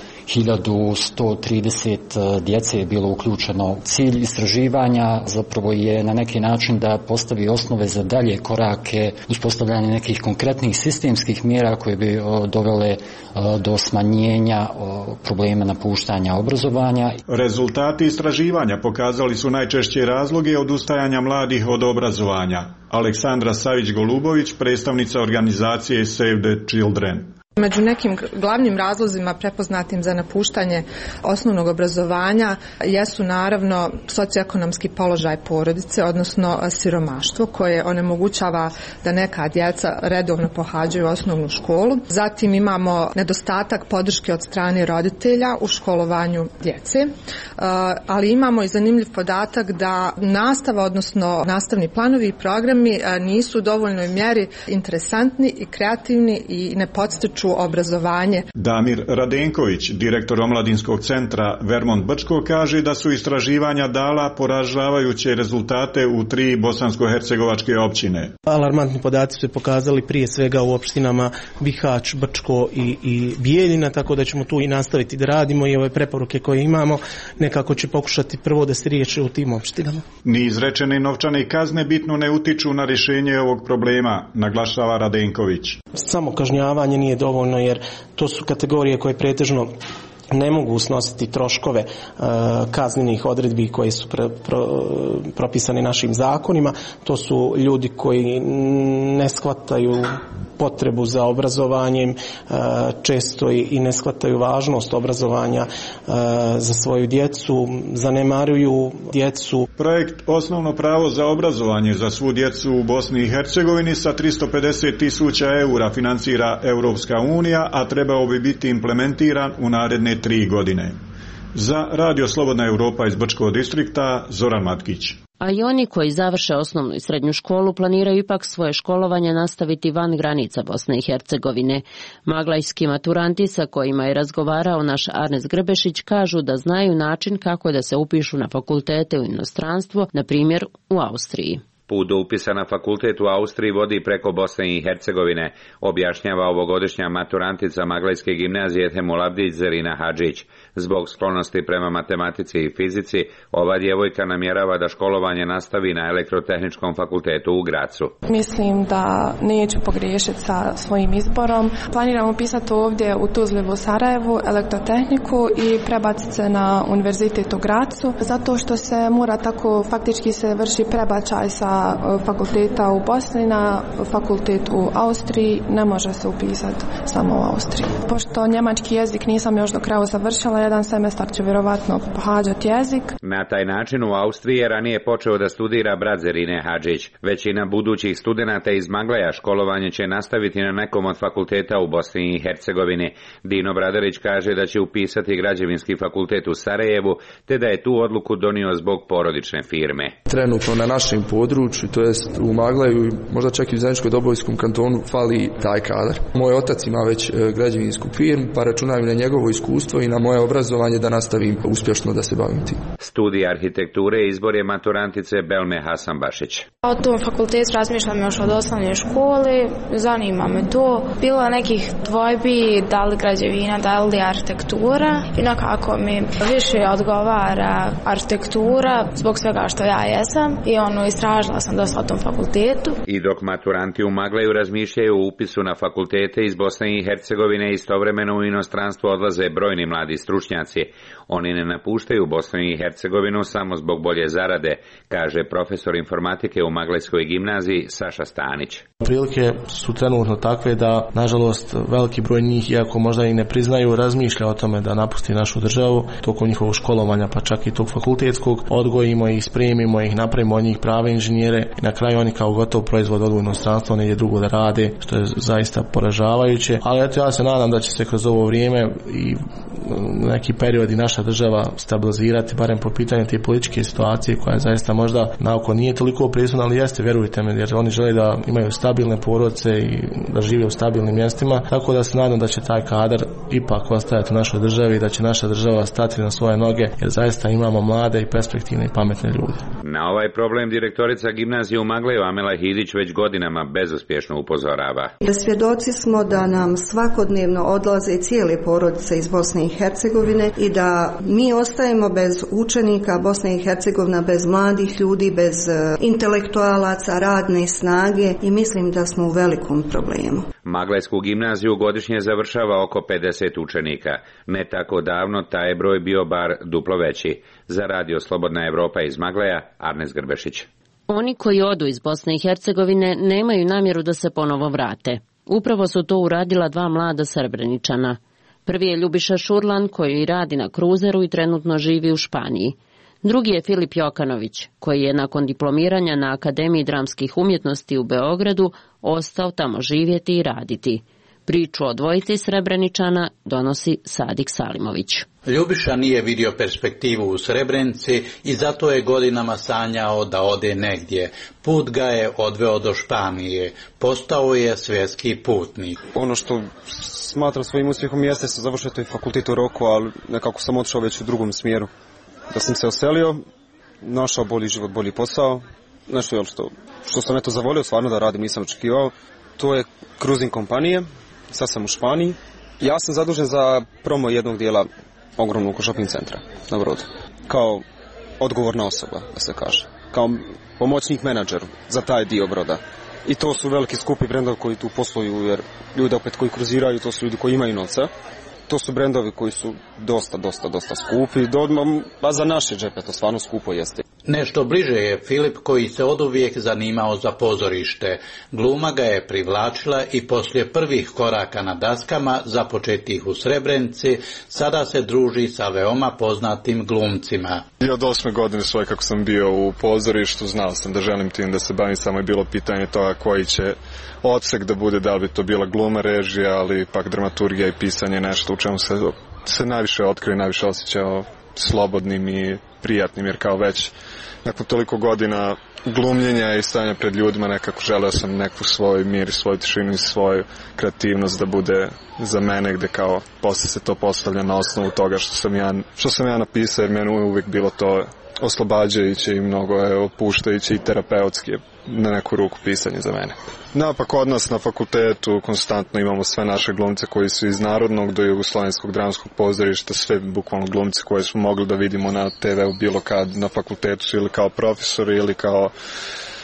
1130 djece je bilo uključeno. Cilj istraživanja zapravo je na neki način da postavi osnove za dalje korake, uspostavljanje nekih konkretnih sistemskih mjera koje bi dovele do smanjenja problema napuštanja obrazovanja. Rezultati istraživanja pokazali su najčešće razloge odustajanja mladih od obrazovanja. Aleksandra Savić-Golubović, predstavnica organizacije Save the Children. Među nekim glavnim razlozima prepoznatim za napuštanje osnovnog obrazovanja jesu naravno socioekonomski položaj porodice, odnosno siromaštvo koje onemogućava da neka djeca redovno pohađaju osnovnu školu. Zatim imamo nedostatak podrške od strane roditelja u školovanju djece, ali imamo i zanimljiv podatak da nastava, odnosno nastavni planovi i programi nisu u dovoljnoj mjeri interesantni i kreativni i ne podstiču obrazovanje. Damir Radenković, direktor omladinskog centra Vermont Brčko, kaže da su istraživanja dala poražavajuće rezultate u 3 bosansko-hercegovačke općine. Alarmantni podaci su pokazali prije svega u opštinama Bihać, Brčko i Bijeljina, tako da ćemo tu i nastaviti da radimo i ove preporuke koje imamo nekako će pokušati prvo da se riješe u tim opštinama. Ni izrečene novčane kazne bitno ne utiču na rješenje ovog problema, naglašava Radenković. Samo kažnjavanje nije dovoljno jer to su kategorije koje pretežno ne mogu snositi troškove kaznenih odredbi koje su propisane našim zakonima. To su ljudi koji ne shvataju potrebu za obrazovanjem, često i ne shvataju važnost obrazovanja za svoju djecu, zanemaruju djecu. Projekt Osnovno pravo za obrazovanje za svu djecu u Bosni i Hercegovini sa 350.000 eura financira Europska unija, a trebao bi biti implementiran u naredne 3 godine. Za Radio Slobodna Europa iz Brčkog distrikta, Zoran Matkić. A i oni koji završe osnovnu i srednju školu planiraju ipak svoje školovanje nastaviti van granica Bosne i Hercegovine. Maglajski maturanti sa kojima je razgovarao naš Arnes Grbešić kažu da znaju način kako da se upišu na fakultete u inostranstvo, na primjer u Austriji. Put do upisa na fakultet u Austriji vodi preko Bosne i Hercegovine, objašnjava ovogodišnja maturantica Maglajske gimnazije Temul Abdić Zerina Hadžić. Zbog sklonosti prema matematici i fizici, ova djevojka namjerava da školovanje nastavi na elektrotehničkom fakultetu u Gracu. Mislim da neću pogriješiti sa svojim izborom. Planiram upisati ovdje u Tuzli u Sarajevu elektrotehniku i prebaciti se na univerzitet u Gracu, zato što se mora tako faktički se vrši prebačaj sa sa fakulteta u Bosni na fakultet u Austriji ne može se upisati samo u Austriji. Pošto njemački jezik nisam još do kraja završila, jedan semestar će vjerovatno pohađati jezik. Na taj način u Austriji je ranije počeo da studira brat Zerine Hadžić. Većina budućih studenata iz Magleja školovanje će nastaviti na nekom od fakulteta u Bosni i Hercegovini. Dino Bradarić kaže da će upisati građevinski fakultet u Sarajevu, te da je tu odluku donio zbog porodične firme. Trenutno na našem području, to jest u Magleju, možda čak i u Zeničko-Dobojskom kantonu, fali taj kadar. Moj otac ima već građevinsku firmu, pa računam na njegovo iskustvo i na moje obrazovanje da nastavim uspješno da se bavim tim. Studij arhitekture izbor je maturantice Belme Hasanbašić. O tom fakultetu razmišljam još od osnovne škole, zanima me to. Bilo je nekih dvojbi da li građevina, da li arhitektura i nekako mi više odgovara arhitektura zbog svega što ja jesam i istražila sam dosta o tom fakultetu. I dok maturanti u Magleju razmišljaju o upisu na fakultete iz Bosne i Hercegovine, istovremeno u inostranstvo odlaze brojni mladi stručnjaci. Oni ne napuštaju Bosnu i Hercegovinu samo zbog bolje zarade, kaže profesor informatike u Maglejskoj gimnaziji Saša Stanić. Prilike su trenutno takve da, nažalost, veliki broj njih, iako možda i ne priznaju, razmišlja o tome da napusti našu državu tokom njihovog školovanja, pa čak i tog fakultetskog. Odgojimo ih, spremimo ih, napravimo od njih prave inženjere i na kraju oni kao gotov proizvod odu u inostranstvo, negdje drugo da rade, što je zaista poražavajuće. Ali eto, ja se nadam da će se kroz ovo vrijeme i neki period i naša država stabilizirati, barem po pitanju te političke situacije koja je zaista možda naoko nije toliko prisutna, ali jeste, vjerujte me, jer oni žele da imaju stabilne porodice i da žive u stabilnim mjestima, tako da se nadam da će taj kadar ipak ostajati u našoj državi i da će naša država stati na svoje noge, jer zaista imamo mlade i perspektivne i pametne ljude. Na ovaj problem direktorica gimnazije u Magleju Amela Hidić već godinama bezuspješno upozorava. Svjedoci smo da nam svakodnevno odlaze cijele porodice iz Bosne i Hercegovine i da mi ostajemo bez učenika, Bosna i Hercegovina bez mladih ljudi, bez intelektualaca, radne snage i mislim da smo u velikom problemu. Maglejsku gimnaziju godišnje završava oko 50 učenika. Ne tako davno taj je broj bio bar duplo veći. Za Radio Slobodna Evropa iz Magleja, Arnes Grbešić. Oni koji odu iz Bosne i Hercegovine nemaju namjeru da se ponovo vrate. Upravo su to uradila dva mlada Srebreničana. Prvi je Ljubiša Šurlan, koji radi na kruzeru i trenutno živi u Španiji. Drugi je Filip Jokanović, koji je nakon diplomiranja na Akademiji dramskih umjetnosti u Beogradu ostao tamo živjeti i raditi. Priču o dvojici Srebreničana donosi Sadik Salimović. Ljubiša nije vidio perspektivu u Srebrenici i zato je godinama sanjao da ode negdje. Put ga je odveo do Španije. Postao je svjetski putnik. Ono što smatram svojim uspjehom jeste se završio taj fakultet u roku, ali nekako sam otišao već u drugom smjeru. Da sam se oselio, našao bolji život, bolji posao, nešto što sam eto zavolio stvarno da radim, nisam očekivao. To je cruising kompanije, sad sam u Španiji. Ja sam zadužen za promo jednog dijela ogromnog shopping centra na Brodu. Kao odgovorna osoba, da se kaže. Kao pomoćnik menadžeru za taj dio Broda. I to su veliki skupi brendovi koji tu posluju, jer ljudi opet koji kruziraju, to su ljudi koji imaju novca. To su brendovi koji su dosta skupi, a za naše džepe to stvarno skupo jeste. Nešto bliže je Filip, koji se oduvijek zanimao za pozorište. Gluma ga je privlačila i poslije prvih koraka na daskama, započetih u Srebrenici, sada se druži sa veoma poznatim glumcima. I od 8. godine svoje kako sam bio u pozorištu, znao sam da želim tim da se bavim, samo je bilo pitanje toga koji će odsek da bude, da li bi to bila gluma, režija, ali ipak dramaturgija i pisanje, nešto u čemu se najviše otkrio, najviše osjećao slobodnim i prijatnim, jer kao već nakon toliko godina glumljenja i stajanja pred ljudima nekako želeo sam neku svoj mir, svoju tišinu i svoju kreativnost da bude za mene, gde kao posle se to postavlja na osnovu toga što sam ja napisao, jer meni uvijek bilo to oslobađajuće i mnogo je opuštajuće i terapeutski na neku ruku pisanje za mene. Pa kod nas na fakultetu konstantno imamo sve naše glumce koji su iz Narodnog do Jugoslovenskog dramskog pozorišta, sve bukvalno glumce koje smo mogli da vidimo na TV-u bilo kad na fakultetu ili kao profesori ili kao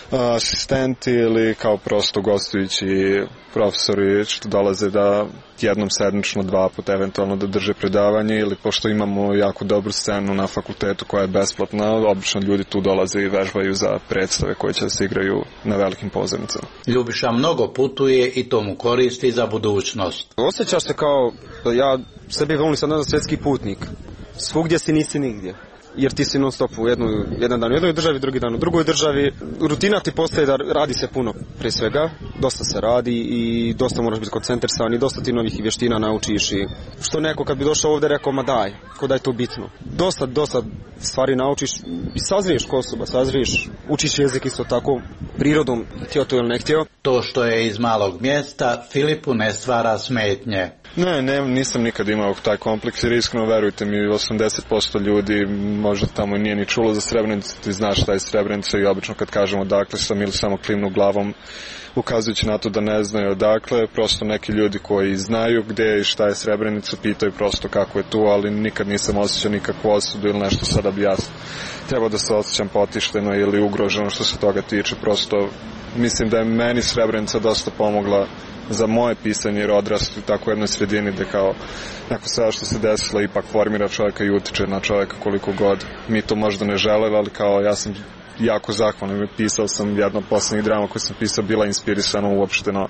asistenti ili kao prosto gostujući profesori što dolaze da jednom sedmično, 2 puta eventualno da drže predavanje, ili pošto imamo jako dobru scenu na fakultetu koja je besplatna, obično ljudi tu dolaze i vežbaju za predstave koje će se igraju na velikim pozornicama. Ljubiša mnogo putuje i to mu koristi za budućnost. Osjećaš se kao, ja sebi volim sad na svjetski putnik. Svugdje si nisi nigdje. Jer ti si non stop jedan dan u jednoj državi, drugi dan u drugoj državi. Rutina ti postaje da radi se puno prije svega, dosta se radi i dosta moraš biti koncentrisan i dosta ti novih vještina naučiš. I što neko kad bi došao ovdje rekao, ma daj, ko da je to bitno. Dosta stvari naučiš i sazriješ ko osoba, učiš jezik isto tako, prirodom, htio to ili ne htio. To što je iz malog mjesta, Filipu ne stvara smetnje. Ne, nisam nikad imao taj kompleks jer iskreno verujte mi 80% ljudi možda tamo nije ni čulo za Srebrenicu, ti znaš šta je Srebrenica i obično kad kažemo odakle sam ili samo klimnu glavom ukazujući na to da ne znaju odakle, prosto neki ljudi koji znaju gdje je i šta je Srebrenica pitaju prosto kako je tu, ali nikad nisam osjećao nikakvu osudu ili nešto sada bi ja trebao da se osjećam potišteno ili ugroženo što se toga tiče, prosto mislim da je meni Srebrenica dosta pomogla za moje pisanje jer odrastu u tako jednoj sredini gdje kao nakon sve što se desilo ipak formira čovjeka i utiče na čovjeka koliko god mi to možda ne želeli, ali kao ja sam jako zahvalan. Pisao sam jedno od posljednjih drama koje sam pisao bila inspirisana uopšteno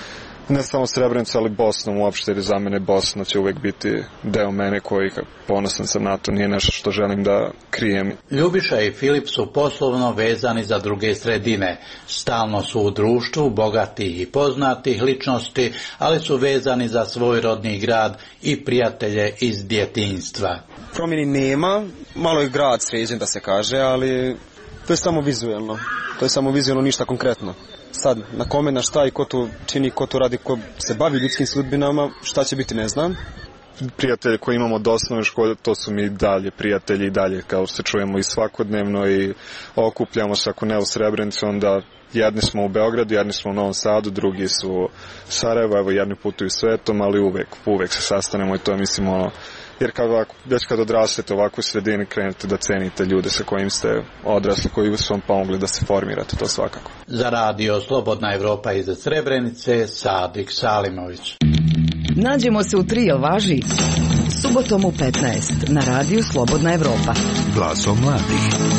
ne samo Srebrenica, ali Bosnom uopšte, jer za mene Bosna će uvijek biti deo mene koji ponosan sam na to, nije nešto što želim da krijem. Ljubiša i Filip su poslovno vezani za druge sredine. Stalno su u društvu bogatih i poznatih ličnosti, ali su vezani za svoj rodni grad i prijatelje iz djetinjstva. Promjeni nema, malo je grad sređen da se kaže, ali to je samo vizualno, ništa konkretno. Sad, na kome, na šta i ko to čini, ko to radi, ko se bavi ljudskim sudbinama, šta će biti ne znam. Prijatelji koji imamo od osnovne škole, to su mi dalje prijatelji i dalje, kao se čujemo i svakodnevno i okupljamo se, ako ne u Srebrenici, onda jedni smo u Beogradu, jedni smo u Novom Sadu, drugi su u Sarajevo, evo jedni putuju svetom, ali uvek se sastanemo i to je mislim jer kad odrastete ovako u sredini krenete da cenite ljude sa kojim ste odrasli, koji su vam pomogli da se formirate, to svakako. Za radio Slobodna Evropa iz Srebrenice, Sadik Salimović. Nađemo se u 3, važi? Subotom u 15 na radiju Slobodna Evropa. Glasom mladih.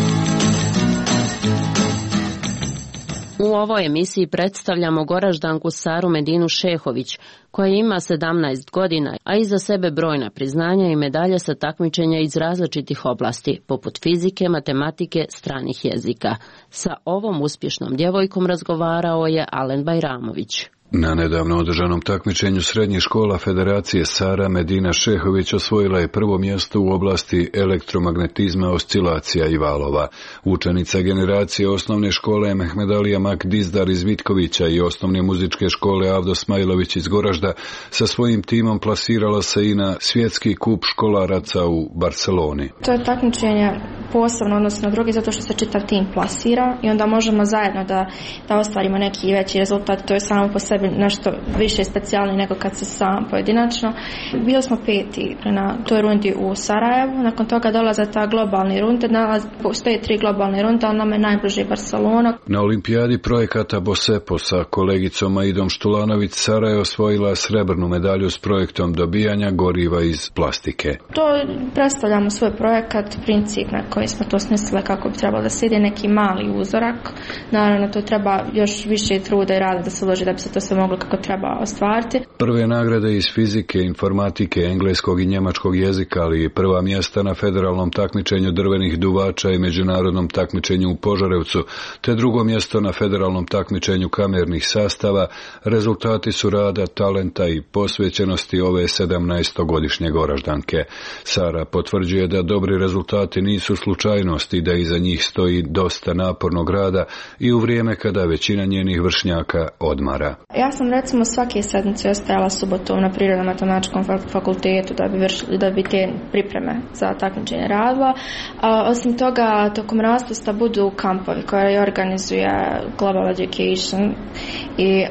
U ovoj emisiji predstavljamo Goraždanku Saru Medinu Šehović, koja ima 17 godina, a iza sebe brojna priznanja i medalje sa takmičenja iz različitih oblasti, poput fizike, matematike, stranih jezika. Sa ovom uspješnom djevojkom razgovarao je Alen Bajramović. Na nedavno održanom takmičenju srednjih škola Federacije Sara Medina Šehović osvojila je prvo mjesto u oblasti elektromagnetizma, oscilacija i valova. Učenica generacije osnovne škole Mehmedalija Mak Dizdar iz Vitkovića i osnovne muzičke škole Avdo Smajlović iz Goražda sa svojim timom plasirala se i na svjetski kup školaraca u Barceloni. To je takmičenje posebno odnosno na drugi zato što se čitav tim plasira i onda možemo zajedno da ostvarimo neki veći rezultat. To je samo po sebi nešto više specijalno nego kad se sam pojedinačno. Bili smo 5. na toj rundi u Sarajevu, nakon toga dolaze ta globalni runde, postoje 3 globalne runde, ali nam je najbliže Barcelona. Na olimpijadi projekata Bosepo sa kolegicom Aidom Štulanović Sara je osvojila srebrnu medalju s projektom dobijanja goriva iz plastike. To predstavljamo svoj projekat, princip na koji smo to smislili kako bi trebalo da se ide neki mali uzorak. Naravno to treba još više truda i rada da se uloži da bi se to sve moglo kako treba ostvariti. Prve nagrade iz fizike, informatike, engleskog i njemačkog jezika, ali i prva mjesta na federalnom takmičenju drvenih duvača i međunarodnom takmičenju u Požarevcu, te drugo mjesto na federalnom takmičenju kamernih sastava, rezultati su rada, talenta i posvećenosti ove 17-godišnje Goraždanke. Sara potvrđuje da dobri rezultati nisu slučajnost i da iza njih stoji dosta napornog rada i u vrijeme kada većina njenih vršnjaka odmara. Ja sam recimo svake sedmice ostajala subotom na Prirodno-matematičkom fakultetu da bi te pripreme za takmičenje radila. Osim toga, tokom raspusta budu kampovi koje organizuje Global Education i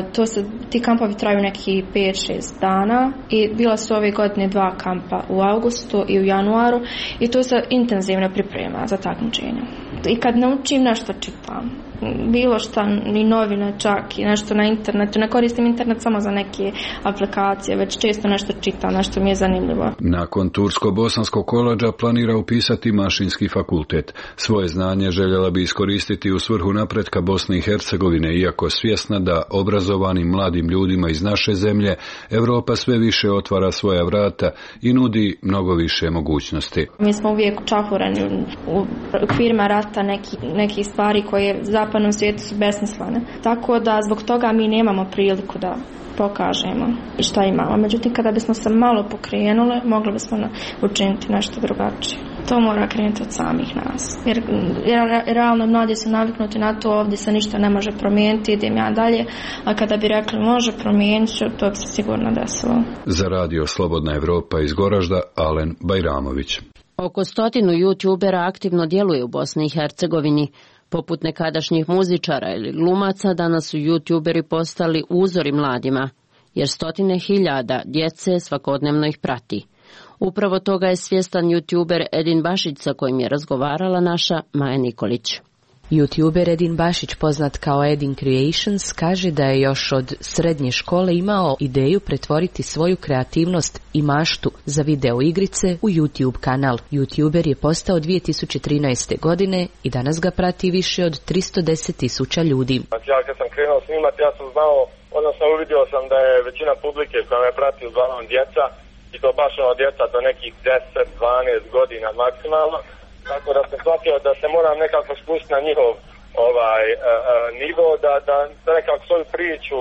ti kampovi traju neki 5-6 dana i bila su ove godine 2 kampa u avgustu i u januaru i to se intenzivno priprema za takmičenje. I kad naučim nešto čitam, bilo šta, ni novine čak i nešto na internetu, ne koristim internet samo za neke aplikacije, već često nešto čitam, nešto mi je zanimljivo. Nakon Tursko-Bosanskog koledža planira upisati Mašinski fakultet. Svoje znanje željela bi iskoristiti u svrhu napretka Bosne i Hercegovine, iako svjesna da obrazovanim mladim ljudima iz naše zemlje Europa sve više otvara svoja vrata i nudi mnogo više mogućnosti. Mi smo uvijek učahureni u okvirima rata nekih stvari koje zapadnom svijetu su besmislene. Tako da zbog toga mi nemamo priliku da pokažemo i šta imamo. Međutim, kada bismo se malo pokrenuli, mogli bismo učiniti nešto drugačije. To mora krenuti od samih nas. Jer realno mladi su naviknuti na to, ovdje se ništa ne može promijeniti, idem ja dalje, a kada bi rekli može promijeniti, to bi se sigurno desilo. Za radio Slobodna Evropa iz Goražda, Alen Bajramović. Oko 100 youtubera aktivno djeluje u Bosni i Hercegovini. Poput nekadašnjih muzičara ili glumaca, danas su youtuberi postali uzori mladima, jer 100.000 djece svakodnevno ih prati. Upravo toga je svjestan youtuber Edin Bašić, sa kojim je razgovarala naša Maja Nikolić. YouTuber Edin Bašić, poznat kao Edin Creations, kaže da je još od srednje škole imao ideju pretvoriti svoju kreativnost i maštu za video igrice u YouTube kanal. YouTuber je postao 2013. godine i danas ga prati više od 310.000 ljudi. Ja kad sam krenuo snimati, ja sam znao, odnosno uvidio sam da je većina publike koja me prati uglavnom djeca, i to baš od djeca do nekih 10-12 godina maksimalno. Tako da sam shvatio da se moram nekako spustiti na njihov nivo, da nekako svoju priču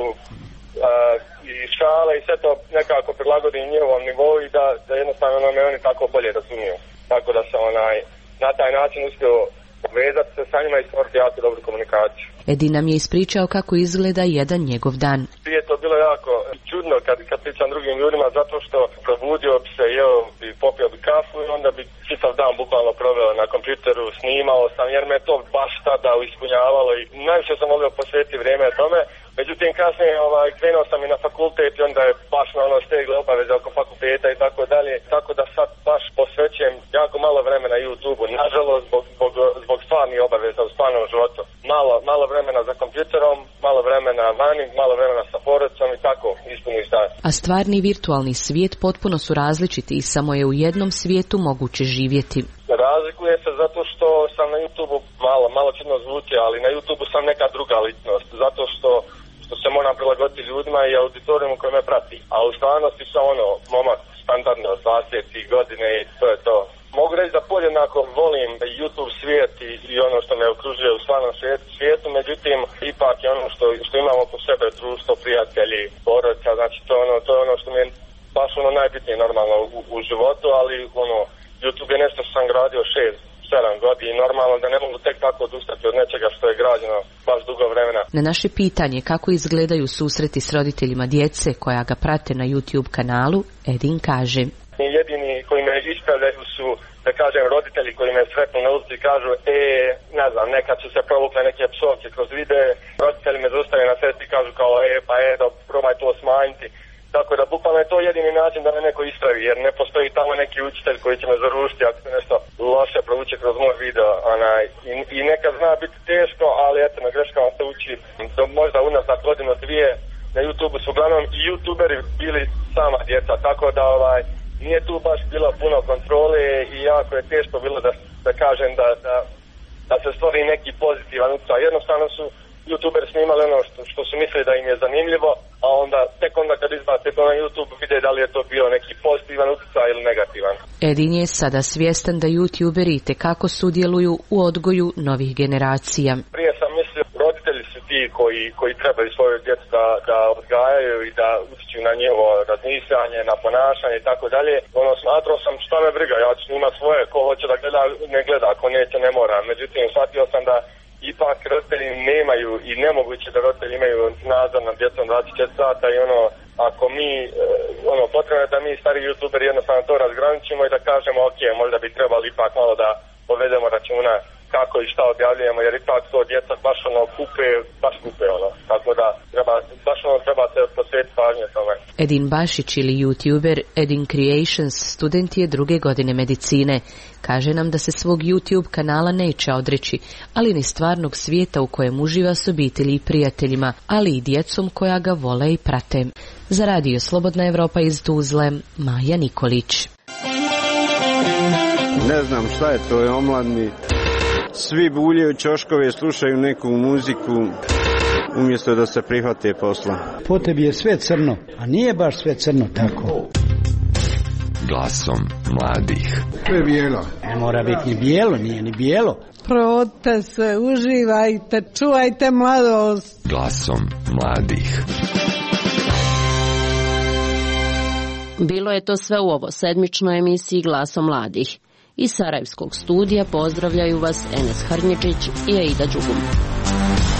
i šale i sve to nekako prilagodim njihovom nivou i da jednostavno me oni tako bolje razumiju. Tako da sam na taj način uspio vezati se sa njima i stvoriti jako dobru komunikaciju. Edin nam je ispričao kako izgleda jedan njegov dan. Prije to bilo jako čudno kad pričam drugim ljudima, zato što probudio bi se, jeo bi, popio bi kafu i onda bi čitav dan bukvalno proveo na kompjuteru, snimao sam jer me to baš tada ispunjavalo i najviše sam volio posvetiti vrijeme tome. Međutim, kasnije krenuo sam i na fakultet i onda je baš stegle obaveze oko fakulteta i tako dalje. Tako da sad baš posvećujem jako malo vremena YouTube-u, nažalost zbog stvarnih obaveza u stvarnom životu. Malo vremena za kompjuterom, malo vremena vani, malo vremena sa porodicom i tako ispuniš dan. A stvarni i virtualni svijet potpuno su različiti i samo je u jednom svijetu moguće živjeti. Razlikuje se zato što sam na YouTube-u malo čudno zvuči, ali na YouTube-u sam neka druga ličnost, zato što se moram prilagoditi ljudima i auditorijumu koji me prati. A u stvarnosti sam momak standardno 20 godine i to je to. Mogu reći da podjednako volim YouTube svijet i ono što me okružuje u stvarnom svijetu, međutim ipak je ono što imamo oko sebe, društvo, prijatelji, porodica, znači to je ono što mi je baš najbitnije normalno u životu, ali YouTube je nešto što sam gradio 6-7 godina i normalno da ne mogu tek tako odustati od nečega što je građeno baš dugo vremena. Na naše pitanje kako izgledaju susreti s roditeljima djece koja ga prate na YouTube kanalu, Edin kaže: jedini koji me ispravljaju su, da kažem, roditelji koji me sretnu na ulici i kažu ne znam, nekad su se provukle neke psovke kroz videe, roditelji me zostave na cesti i kažu kao probaj to smanjiti. Tako da bukvalno je to jedini način da me neko ispravi, jer ne postoji tamo neki učitelj koji će me zarušiti ako se nešto loše provuče kroz moj video. I nekad zna biti teško, ali eto, na greškama se uči. Možda unazad godinu, dvije, na YouTube-u su uglavnom i YouTuberi bili sama djeca, tako da nije tu baš bilo puno kontrole i jako je teško bilo da kažem da se stvori neki pozitivan utjecaj. Jednostavno su YouTuberi snimali ono što su mislili da im je zanimljivo, a tek onda kad izbace to na YouTube vide da li je to bio neki pozitivan utjecaj ili negativan. Edin je sada svjestan da YouTuberi itekako sudjeluju u odgoju novih generacija. Prije sam mislio roditelji su ti koji trebaju svoju djecu da odgajaju i da utječu na njihovo razmišljanje, na ponašanje i tako dalje. Smatrao sam šta me briga, ja ću snimati svoje, ko hoće da gleda, ne gleda, ko neće ne mora. Međutim, shvatio sam da ipak roditelji nemaju i nemoguće da roditelji imaju nadzor nad djecom 24 sata i ako mi, potrebno je da mi stari youtuberi jednostavno to razgraničimo i da kažemo ok, možda bi trebali ipak malo da povedemo računa kako i šta objavljujemo, jer ipak to djeca baš kupe, tako da treba se posvetiti pažnje tome. Edin Bašić ili YouTuber Edin Creations student je 2. godine medicine. Kaže nam da se svog YouTube kanala neće odreći, ali ni stvarnog svijeta u kojem uživa s obitelji i prijateljima, ali i djecom koja ga vole i prate. Za Radio Slobodna Evropa iz Tuzle, Maja Nikolić. Ne znam šta je to, je omladni. Svi buljaju ćoškove, slušaju neku muziku, umjesto da se prihvate posla. Po tebi je sve crno, a nije baš sve crno tako. Glasom mladih. To je bijelo. Ne mora biti ni bijelo, nije ni bijelo. Provodite se, uživajte, čuvajte mladost. Glasom mladih. Bilo je to sve u ovo sedmičnoj emisiji Glasom mladih. Iz Sarajevskog studija pozdravljaju vas Enes Hrnječić i Aida Đugum.